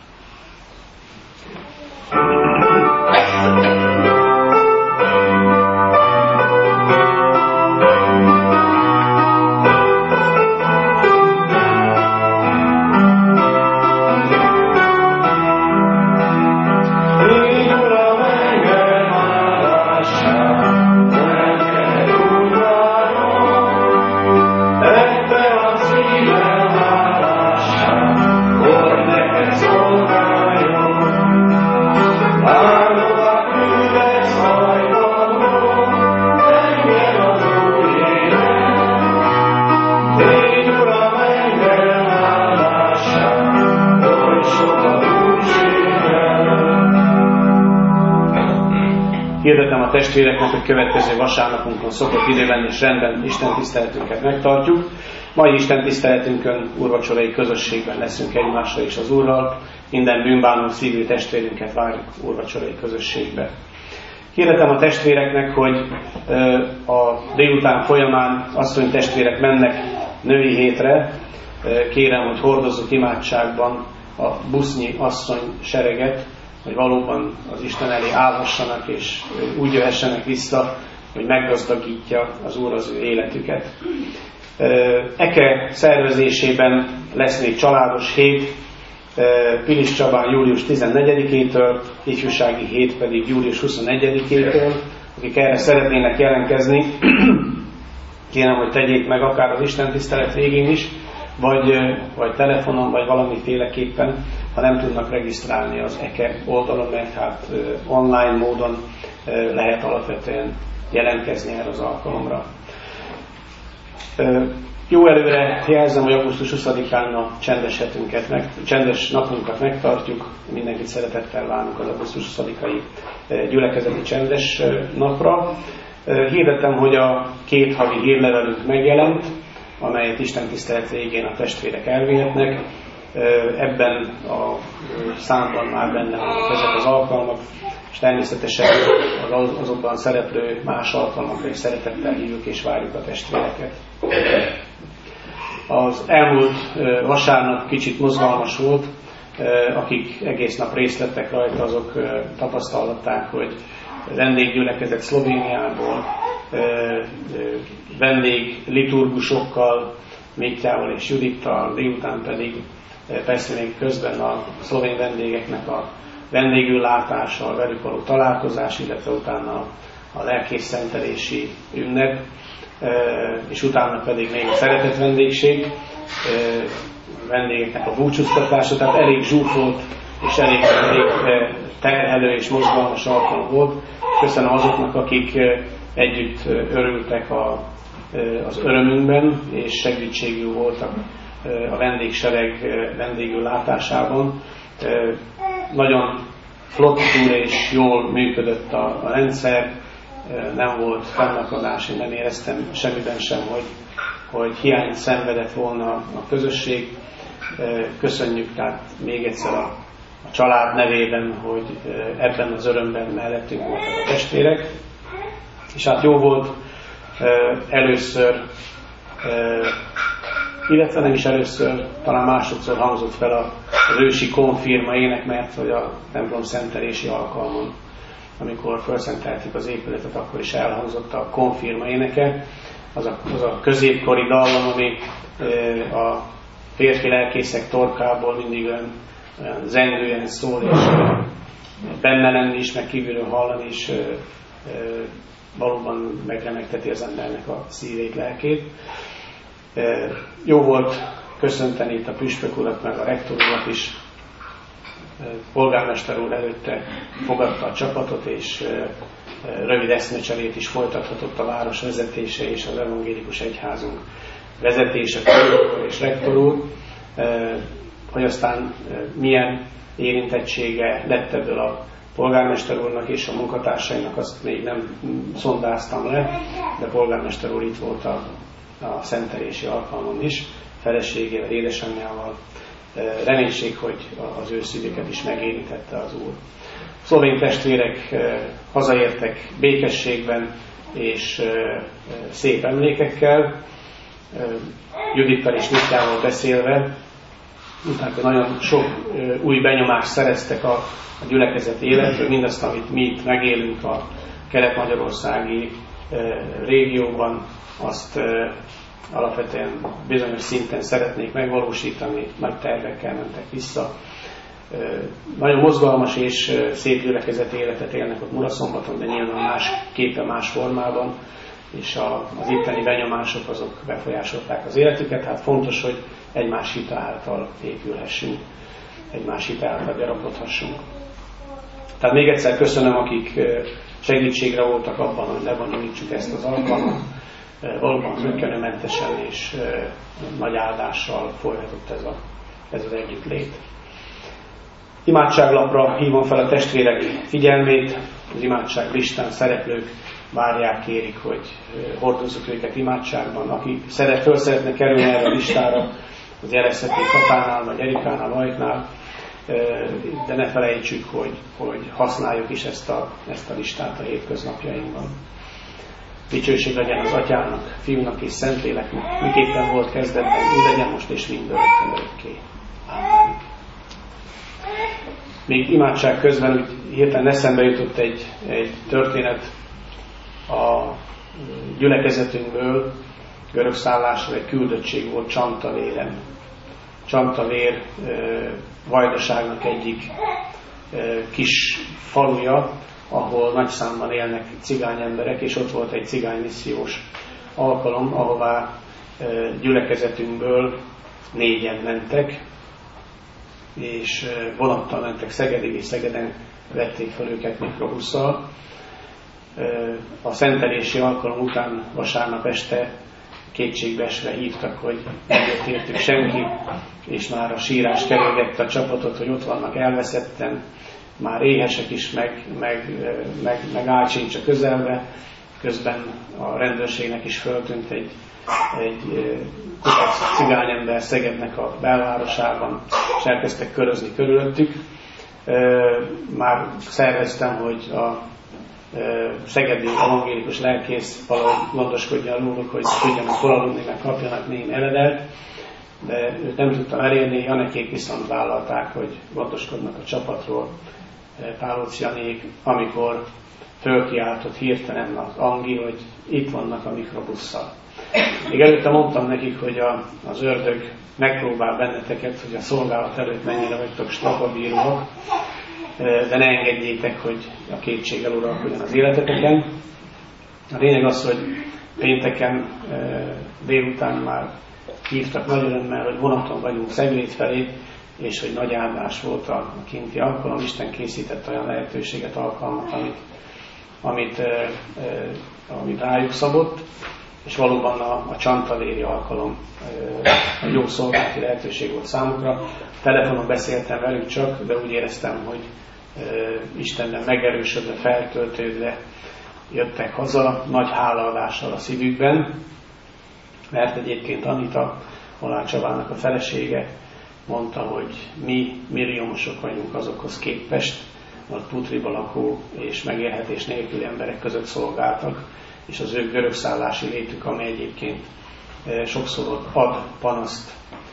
Hirdetem a testvéreknek, hogy következő vasárnapunkon szokott időben és rendben Isten tiszteletünket megtartjuk. Mai Isten tiszteletünkön úrvacsorai közösségben leszünk egymásra és az Úrral. Minden bűnbánó szívű testvérünket várjuk úrvacsorai közösségbe. Hirdetem a testvéreknek, hogy a délután folyamán asszony testvérek mennek női hétre. Kérem, hogy hordozzuk imádságban a busznyi asszony sereget, hogy valóban az Isten elé állhassanak, és úgy jöhessenek vissza, hogy meggazdagítja az Úr az ő életüket. Eke szervezésében lesz még családos hét, Pilis Csabán július 14-től, ifjúsági hét pedig július 21-től. Akik erre szeretnének jelentkezni, kérem, hogy tegyék meg akár az istentisztelet végén is, vagy telefonon, vagy valamiféleképpen, ha nem tudnak regisztrálni az EKE oldalon, mert hát online módon lehet alapvetően jelentkezni erre az alkalomra. Jó előre jelzem, hogy augusztus 20-án a csendes napunkat megtartjuk. Mindenkit szeretettel várunk az augusztus 20-ai gyülekezeti csendes napra. Hirdettem, hogy a 2 havi hírlevelünk megjelent, amelyet istentisztelet végén a testvérek elvihetnek. Ebben a számban már benne vannak ezek az alkalmak, és természetesen azokban szereplő más alkalmakra is szeretettel hívjuk és várjuk a testvéreket. Az elmúlt vasárnap kicsit mozgalmas volt, akik egész nap részt vettek rajta, azok tapasztalhatták, hogy vendéggyülekezet Szlovéniából, vendég liturgusokkal, Mitjával és Judittal, délután pedig persze még közben a szlovén vendégeknek a vendégül látása, a velük való találkozás, illetve utána a lelkész szentelési ünnep, és utána pedig még a szeretett vendégség, vendégeknek a búcsúztatása, tehát elég zsúfolt és elég terhelő és mozgalmas alkalom volt. Köszönöm azoknak, akik együtt örültek az örömünkben, és segítségül voltak a vendégsereg vendégül látásában. Nagyon flottul és jól működött a rendszer, nem volt fennakadás, én nem éreztem semmiben sem, hogy hiányt szenvedett volna a közösség. Köszönjük tehát még egyszer a család nevében, hogy ebben az örömben mellettünk voltak a testvérek. És hát jó volt először, illetve nem is először, talán másodszor hangzott fel az ősi konfirma ének, mert hogy a templom szentelési alkalmon, amikor felszenteltük az épületet, akkor is elhangzott a konfirma éneke. Az a középkori dallam, ami a férfi lelkészek torkából mindig olyan zengően szól, és benne lenni is, meg kívülről hallani is valóban megremegteti az embernek a szívét, lelkét. Jó volt köszönteni itt a püspök urat, meg a rektor urat is. Polgármester úr előtte fogadta a csapatot, és rövid eszmecserét is folytathatott a város vezetése és az evangélikus egyházunk vezetése, főnök és rektor úr, hogy aztán milyen érintettsége lett ebből a polgármester úrnak és a munkatársainak, azt még nem szondáztam le, de polgármester úr itt volt a szentelési alkalmon is, feleségével, édesanyjával. Reménység, hogy az ő szívüket is megérintette az Úr. Szlovén testvérek hazaértek békességben és szép emlékekkel. Judittal és Mitjával beszélve, utána nagyon sok új benyomást szereztek a gyülekezet életről, mindazt, amit mi itt megélünk a kelet-magyarországi régióban, azt alapvetően bizonyos szinten szeretnék megvalósítani, nagy tervekkel mentek vissza. Nagyon mozgalmas és szép gyülekezeti életet élnek ott Muraszombaton, de nyilván másképpen, más formában, és az itteni benyomások azok befolyásolták az életüket. Hát fontos, hogy egymás hite által épülhessünk, egymás hite által gyarapodhassunk. Tehát még egyszer köszönöm, akik segítségre voltak abban, hogy lebonyolítsuk ezt az alkalmat. Valóban zökkenőmentesen és nagy áldással folytatott ez az együttlét. Imádságlapra hívom fel a testvérek figyelmét, az imádság listán szereplők várják, kérik, hogy hordozzuk őket imádságban. Aki föl szeretne kerülni erre a listára, az jelezhetik Katánál vagy Erikánál, Ajknál, de ne felejtsük, hogy használjuk is ezt a listát a hétköznapjainkban. Dicsőség legyen az Atyának, Fiúnak és Szentléleknek, miképpen volt kezdetben, úgy legyen most és mindörökkön örökké. Amen. Még imádság közben úgy hirtelen eszembe jutott egy történet a gyülekezetünkből, görögszállásra egy küldöttség volt Csantavéren. Csantavér Vajdaságnak egyik kis faluja, ahol nagy számban élnek cigány emberek, és ott volt egy cigány missziós alkalom, ahová gyülekezetünkből 4-en mentek, és vonattal mentek Szegedig, és Szegeden vették fel őket mikrobusszal. A szentelési alkalom után vasárnap este kétségbeesve hívtak, hogy nem jött értük senki, és már a sírás kerülgette a csapatot, hogy ott vannak elveszetten, már éhesek is, meg álcsincs a közelbe. Közben a rendőrségnek is föltűnt egy kupac cigányember Szegednek a belvárosában, és elkezdtek körözni körülöttük. Már szerveztem, hogy a szegedi evangélikus lelkész valahogy gondoskodja róluk, hogy tudjanak hol aludni, meg kapjanak némi eledelt, de őt nem tudtam elérni, Janekék viszont vállalták, hogy gondoskodnak a csapatról. Pálóc Janék, amikor fölkiáltott hirtelen az Angi, hogy itt vannak a mikrobusszal. Még előtte mondtam nekik, hogy az ördög megpróbál benneteket, hogy a szolgálat előtt mennyire vagytok strapabíróak, de ne engedjétek, hogy a kétség eluralkodjon az életeteken. A lényeg az, hogy pénteken délután már hívtak nagy örömmel, hogy vonaton vagyunk Cegléd felé, és hogy nagy áldás volt a kinti alkalom. Isten készített olyan lehetőséget, alkalmat, amit rájuk szabott, és valóban a csantavéri alkalom a jó szolgálati lehetőség volt számukra. Telefonon beszéltem velük csak, de úgy éreztem, hogy Istennel megerősödve, feltöltődve jöttek haza, nagy hálaadással a szívükben, mert egyébként Anita, Holán Csabának a felesége, mondta, hogy mi milliómosok vagyunk azokhoz képest, a Putriba lakó és megélhetés nélküli emberek között szolgáltak, és az ő görögszállási létük, amely egyébként sokszor ad panaszt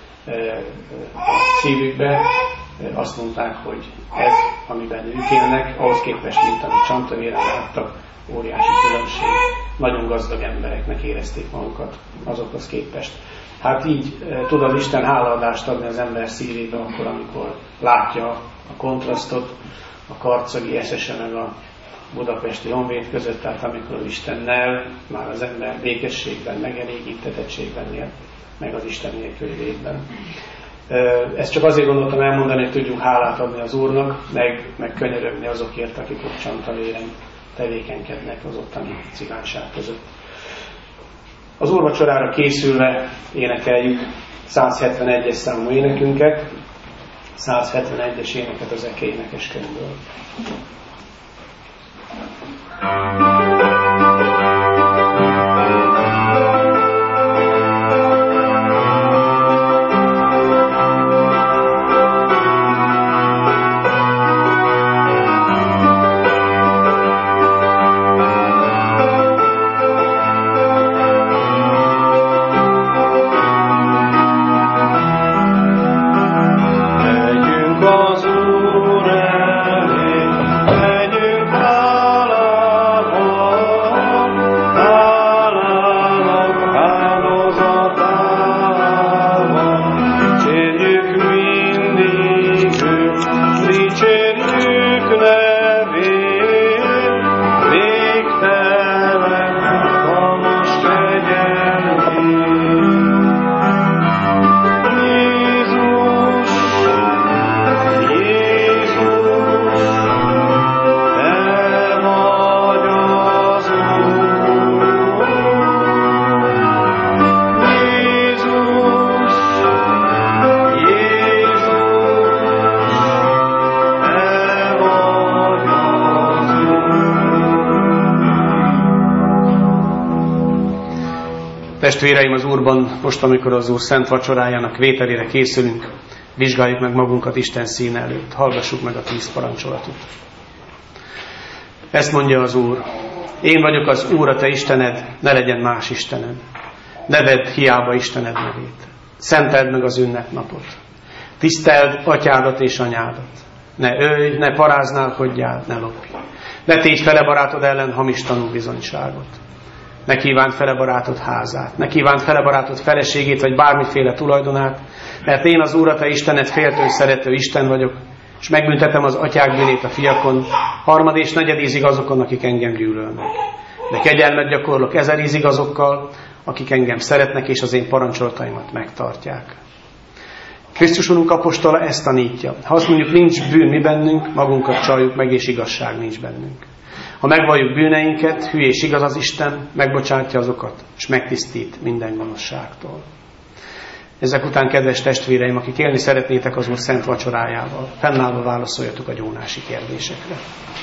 a szívükbe, azt mondták, hogy ez, amiben ők élnek, ahhoz képest, mint amit Csantavéren láttak, óriási különbség. Nagyon gazdag embereknek érezték magukat azokhoz képest. Hát így tud az Isten hálaadást adni az ember szívébe akkor, amikor látja a kontrasztot a karcagi eszese meg a budapesti honvéd között, tehát amikor az Istennel már az ember békességben, megelégítetettségben él, meg az Isten nélküli létben. Ezt csak azért gondoltam elmondani, hogy tudjunk hálát adni az Úrnak, meg könyörögni azokért, akik ott Csantavéren tevékenykednek az ottani cigányság között. Az úrvacsorára készülve énekeljük 171-es számú énekünket, 171-es éneket az Eke énekeskönyvből. Testvéreim az Úrban, most, amikor az Úr szent vacsorájának vételére készülünk, vizsgáljuk meg magunkat Isten színe előtt, hallgassuk meg a 10 parancsolatot. Ezt mondja az Úr: én vagyok az Úr, a te Istened, ne legyen más Istened. Ne vedd hiába Istened nevét. Szenteld meg az ünnepnapot. Tiszteld atyádat és anyádat. Ne ölj, ne paráználkodjál, ne lopj. Ne tégy fele barátod ellen hamis tanúbizonyságot. Ne kívánd fele barátod házát, ne kívánd fele barátod feleségét, vagy bármiféle tulajdonát, mert én az Úr, a te Istened féltő, szerető Isten vagyok, és megbüntetem az atyák bűnét a fiakon, harmad és negyedízig azokon, akik engem gyűlölnek. De kegyelmet gyakorlok 1000 ízig azokkal, akik engem szeretnek, és az én parancsolataimat megtartják. Krisztus Urunk apostola ezt tanítja. Ha azt mondjuk, nincs bűn mi bennünk, magunkat csaljuk meg, és igazság nincs bennünk. Ha megvalljuk bűneinket, hű és igaz az Isten, megbocsátja azokat, és megtisztít minden gonoszságtól. Ezek után, kedves testvéreim, akik élni szeretnétek az Úr szent vacsorájával, fennállva válaszoljatok a gyónási kérdésekre.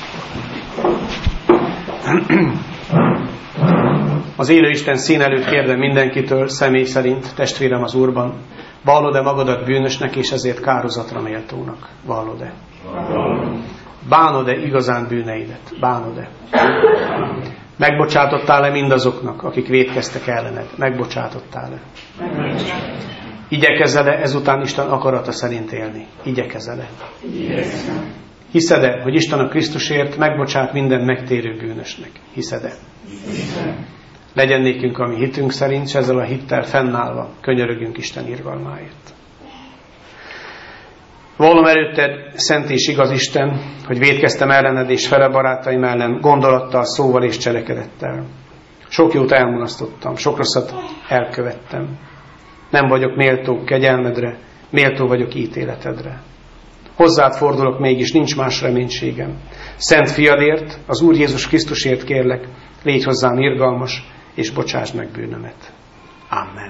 Az élő Isten szín előtt kérdem mindenkitől, személy szerint, testvérem az Úrban, vallod-e magadat bűnösnek, és ezért kározatra méltónak? Vallod-e? Bánod-e igazán bűneidet? Bánod-e? Megbocsátottál-e mindazoknak, akik vétkeztek ellened? Megbocsátottál-e? Igyekezel-e ezután Isten akarata szerint élni? Igyekezel-e? Hiszed-e, hogy Isten a Krisztusért megbocsát minden megtérő bűnösnek? Hiszed-e? Legyen nékünk a mi hitünk szerint, és ezzel a hittel fennállva könyörögünk Isten irgalmáért. Vallom előtted, szent és igaz Isten, hogy vétkeztem ellened és fele barátaim ellen gondolattal, szóval és cselekedettel. Sok jót elmulasztottam, sok rosszat elkövettem. Nem vagyok méltó kegyelmedre, méltó vagyok ítéletedre. Hozzád fordulok mégis, nincs más reménységem. Szent fiadért, az Úr Jézus Krisztusért kérlek, légy hozzám irgalmas, és bocsásd meg bűnömet. Amen.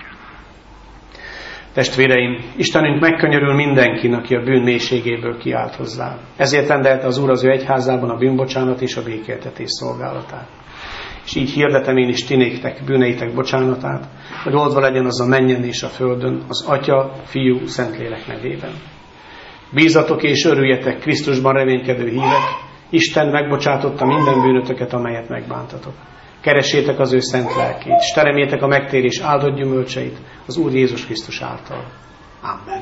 Testvéreim, Istenünk megkönyörül mindenkin, aki a bűn mélységéből kiált hozzá. Ezért rendelte az Úr az ő egyházában a bűnbocsánat és a békéltetés szolgálatát. És így hirdetem én is ti néktek bűneitek bocsánatát, hogy oldva legyen az a mennyen és a földön, az Atya, Fiú, Szentlélek nevében. Bízatok és örüljetek Krisztusban reménykedő hívek, Isten megbocsátotta minden bűnötöket, amelyet megbántatok. Keressétek az ő szent lelkét, és teremjétek a megtérés áldott gyümölcseit az Úr Jézus Krisztus által. Amen.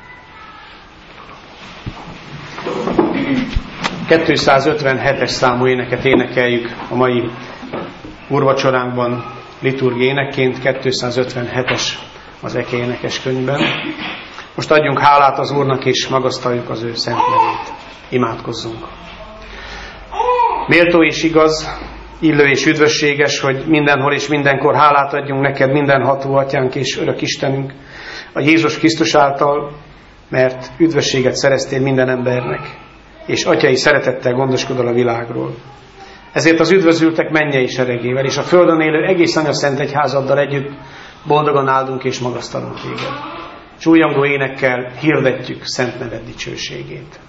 257-es számú éneket énekeljük a mai úrvacsoránkban liturgiai énekként, 257-es az Eke énekes könyvben. Most adjunk hálát az Úrnak, és magasztaljuk az ő szent nevét. Imádkozzunk. Méltó és igaz, illő és üdvösséges, hogy mindenhol és mindenkor hálát adjunk neked, mindenható Atyánk és örök Istenünk, a Jézus Krisztus által, mert üdvösséget szereztél minden embernek, és atyai szeretettel gondoskodol a világról. Ezért az üdvözültek mennyei seregével, és a földön élő egész anyaszent egyházaddal együtt boldogan áldunk és magasztalunk téged. És újjongó énekkel hirdetjük szent neved dicsőségét.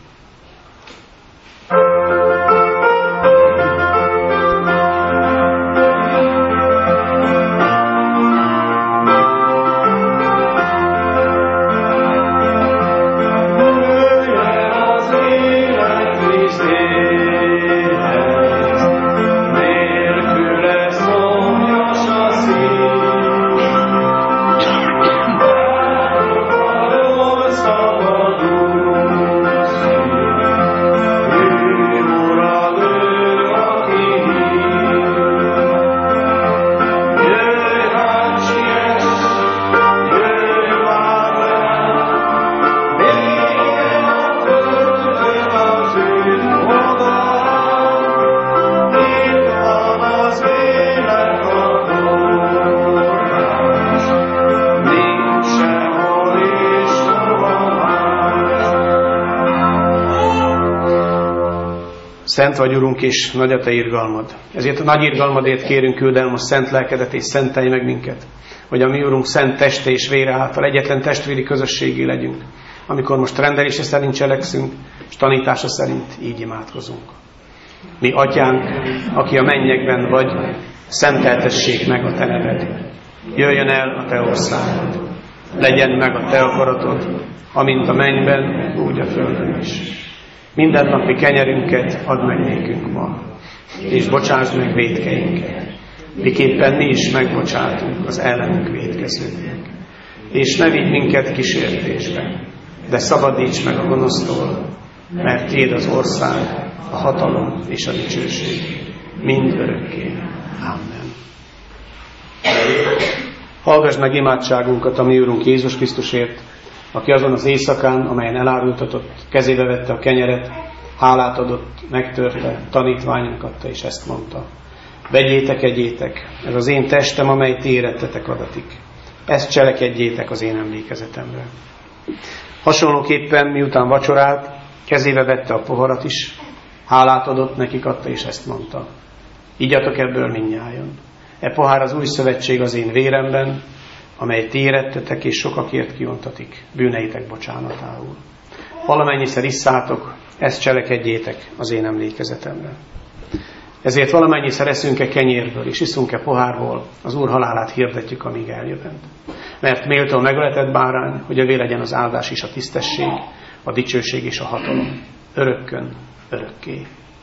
Szent vagy, Urunk, és nagy a te irgalmad. Ezért a nagy irgalmadért kérünk, küld el most szent lelkedet, és szentelj meg minket, hogy a mi Urunk szent teste és vére által egyetlen testvéri közösségé legyünk, amikor most rendelése szerint cselekszünk, és tanítása szerint így imádkozunk. Mi Atyánk, aki a mennyekben vagy, szenteltessék meg a te neved. Jöjjön el a te országod. Legyen meg a te akaratod, amint a mennyben, úgy a földön is. Mindennapi kenyerünket add meg nékünk ma, és bocsásd meg vétkeinket, miképpen mi is megbocsátunk az ellenünk vétkezőknek. És ne vigy minket kísértésbe, de szabadíts meg a gonosztól, mert tiéd az ország, a hatalom és a dicsőség mind örökké. Amen. Hallgass meg imádságunkat a mi Úrunk Jézus Krisztusért, aki azon az éjszakán, amelyen elárultatott, kezébe vette a kenyeret, hálát adott, megtörte, tanítványnak adta, és ezt mondta: vegyétek, egyétek, ez az én testem, amely ti érettetek adatik. Ezt cselekedjétek az én emlékezetemre. Hasonlóképpen, miután vacsorált, kezébe vette a poharat is, hálát adott, nekik adta, és ezt mondta: igyatok ebből mindnyájan. E pohár az új szövetség az én véremben, amely ti érettetek és sokakért kiontatik bűneitek bocsánatául. Valamennyiszer isszátok, ezt cselekedjétek az én emlékezetemre. Ezért valamennyiszer eszünk-e kenyérből és iszunk-e pohárból, az Úr halálát hirdetjük, amíg eljövend. Mert méltó megöletett bárány, hogy övé legyen az áldás és a tisztesség, a dicsőség és a hatalom, örökkön, örökké.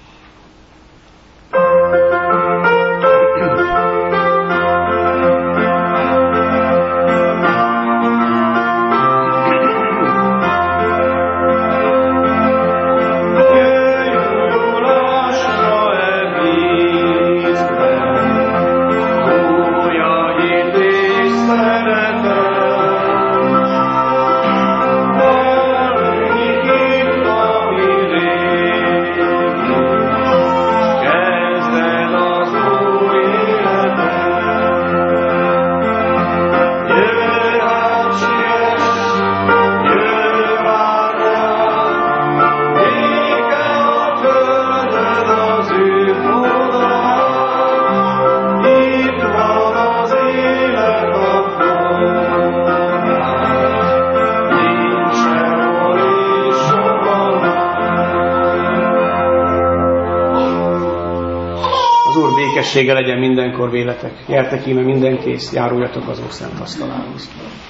Békessége legyen mindenkor véletek. Gyertek íme minden kész, járuljatok az Úrszent asztalához.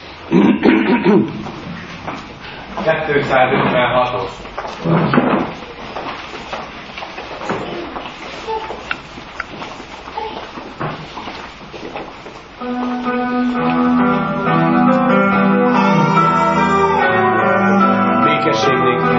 256-os. Békesség néktek.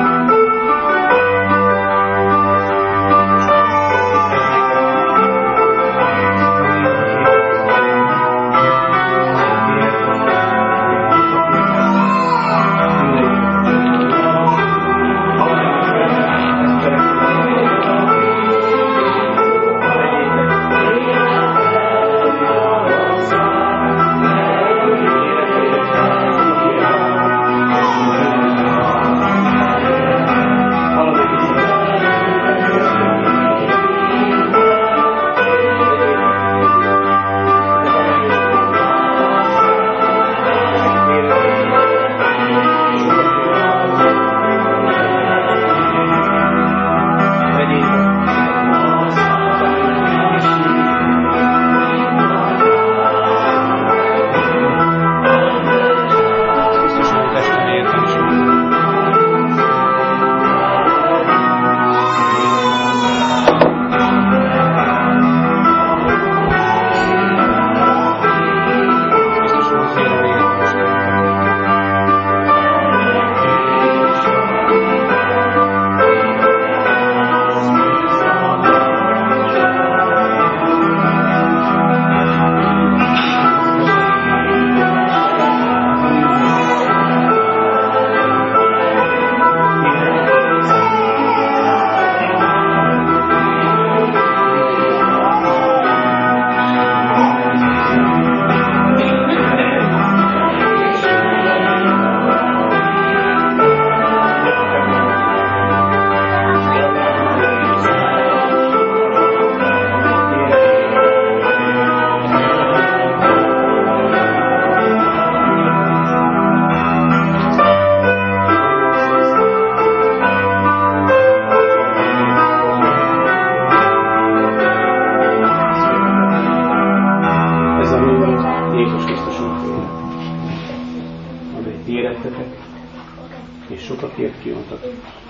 sokakért kiontatott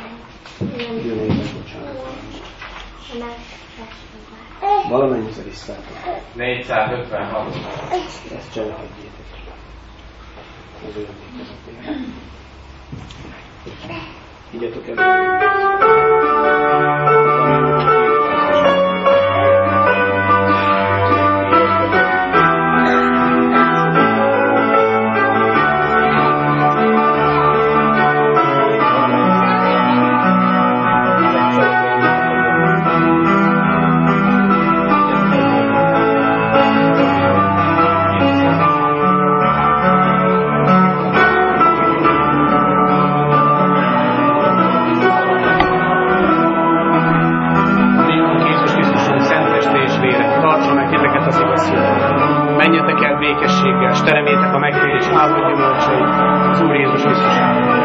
bűneinek bocsánat. Valamennyiszer iszálltok. 456. Ezt cselekedjétek. Az ő emlékezetére. Igyatok el. Menjetek el békességgel, s teremjétek a megtérés áldott gyümölcseit az Úr Jézus Krisztusában.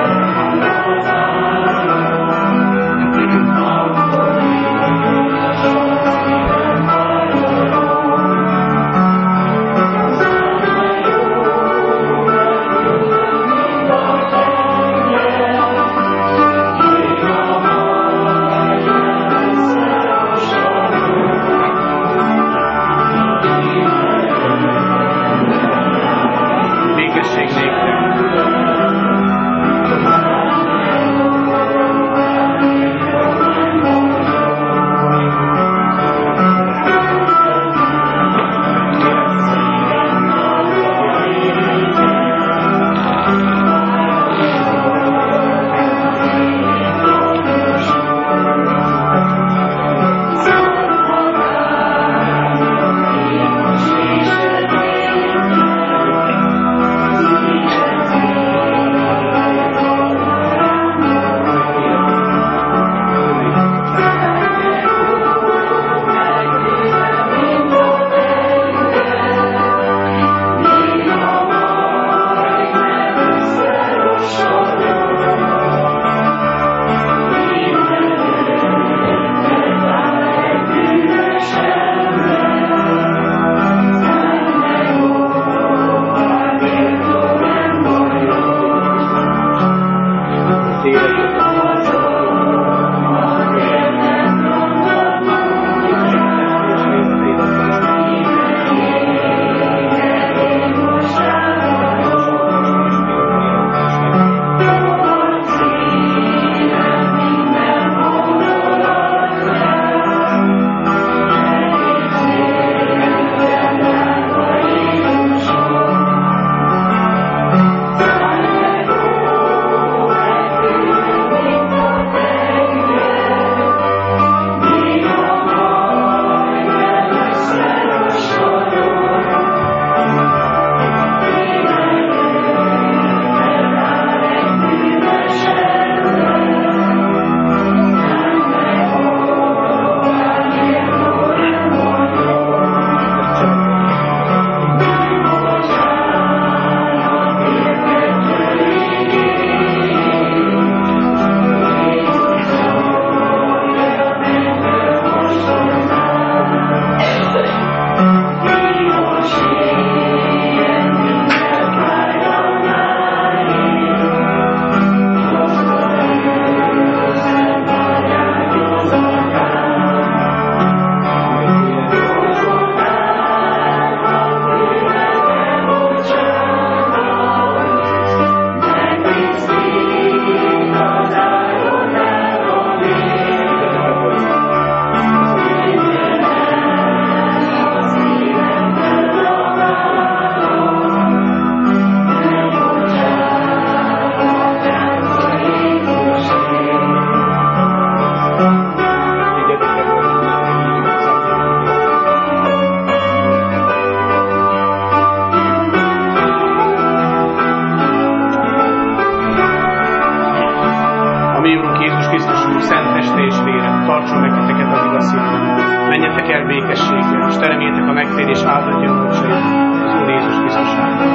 Menjetek el békességgel, és teremjétek a megtérés áldott gyümölcseit az Úr Jézus Krisztusában.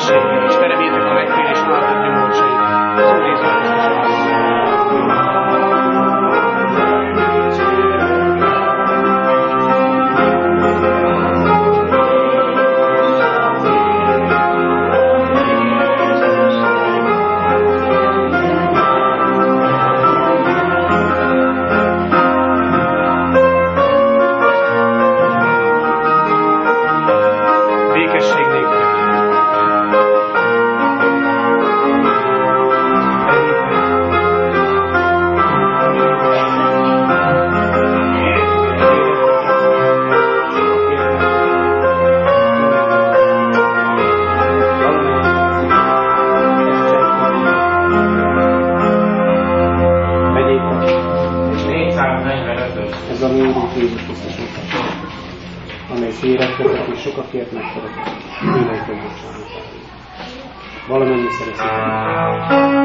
békességgel, és teremjétek a megtérés által gyümölcseit. Az Úr Jézus sokakért megszeretett. Mindenkit bocsánat. Valamennyi szeretet.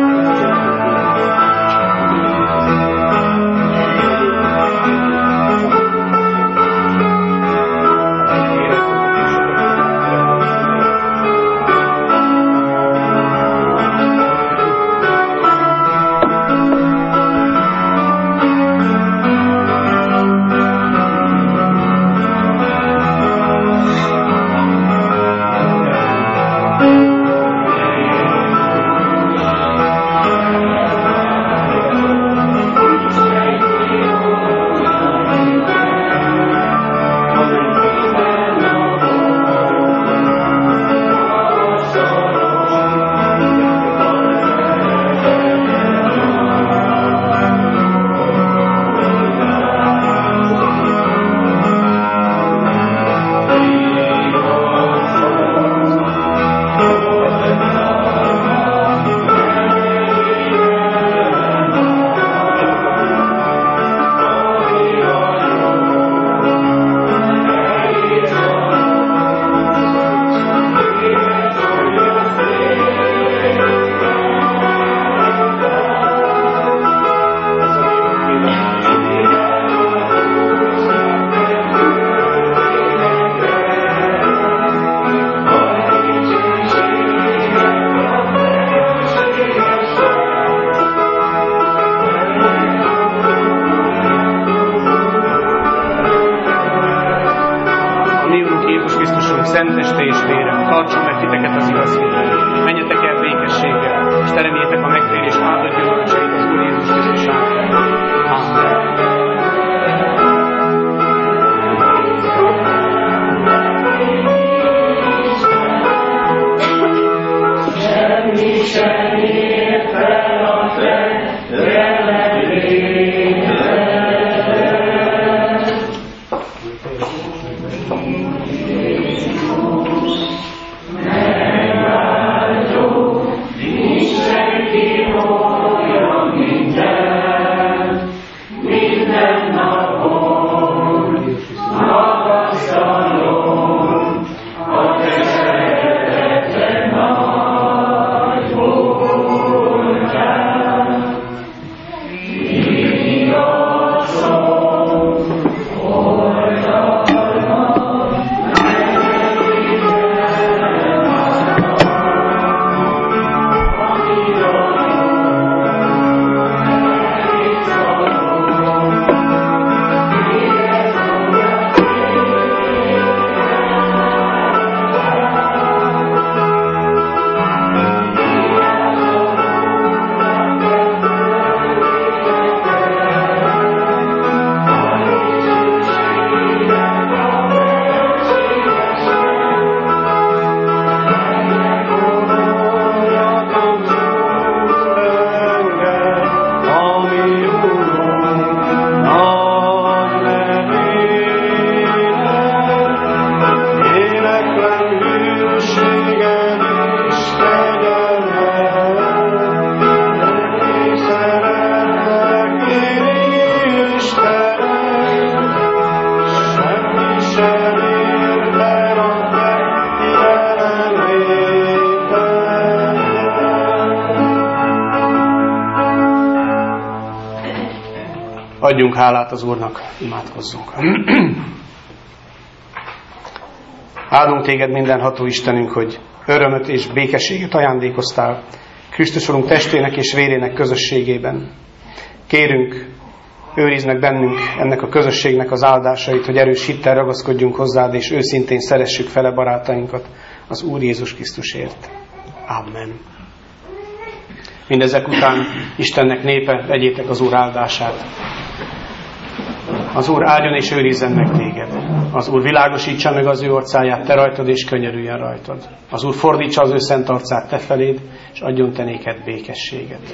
Szenteste és vére, tartson meg titeket az igaz hitben. Menjetek el békességgel, és teremjétek a megtérés áldott gyümölcseit az Úr Jézus Krisztus által. Amen. Semmi sem ér fel a te jelenléted. Adjunk hálát az Úrnak, imádkozzunk. Áldunk téged, mindenható Istenünk, hogy örömöt és békességet ajándékoztál Krisztus Urunk testének és vérének közösségében. Kérünk, őrizd meg bennünk ennek a közösségnek az áldásait, hogy erős hittel ragaszkodjunk hozzád, és őszintén szeressük fele barátainkat az Úr Jézus Krisztusért. Amen. Mindezek után Istennek népe, vegyétek az Úr áldását. Az Úr áldjon és őrizzen meg téged. Az Úr világosítsa meg az ő orcáját te rajtad, és könyörüljön rajtad. Az Úr fordítsa az ő szent arcát te feléd, és adjon te néked békességet.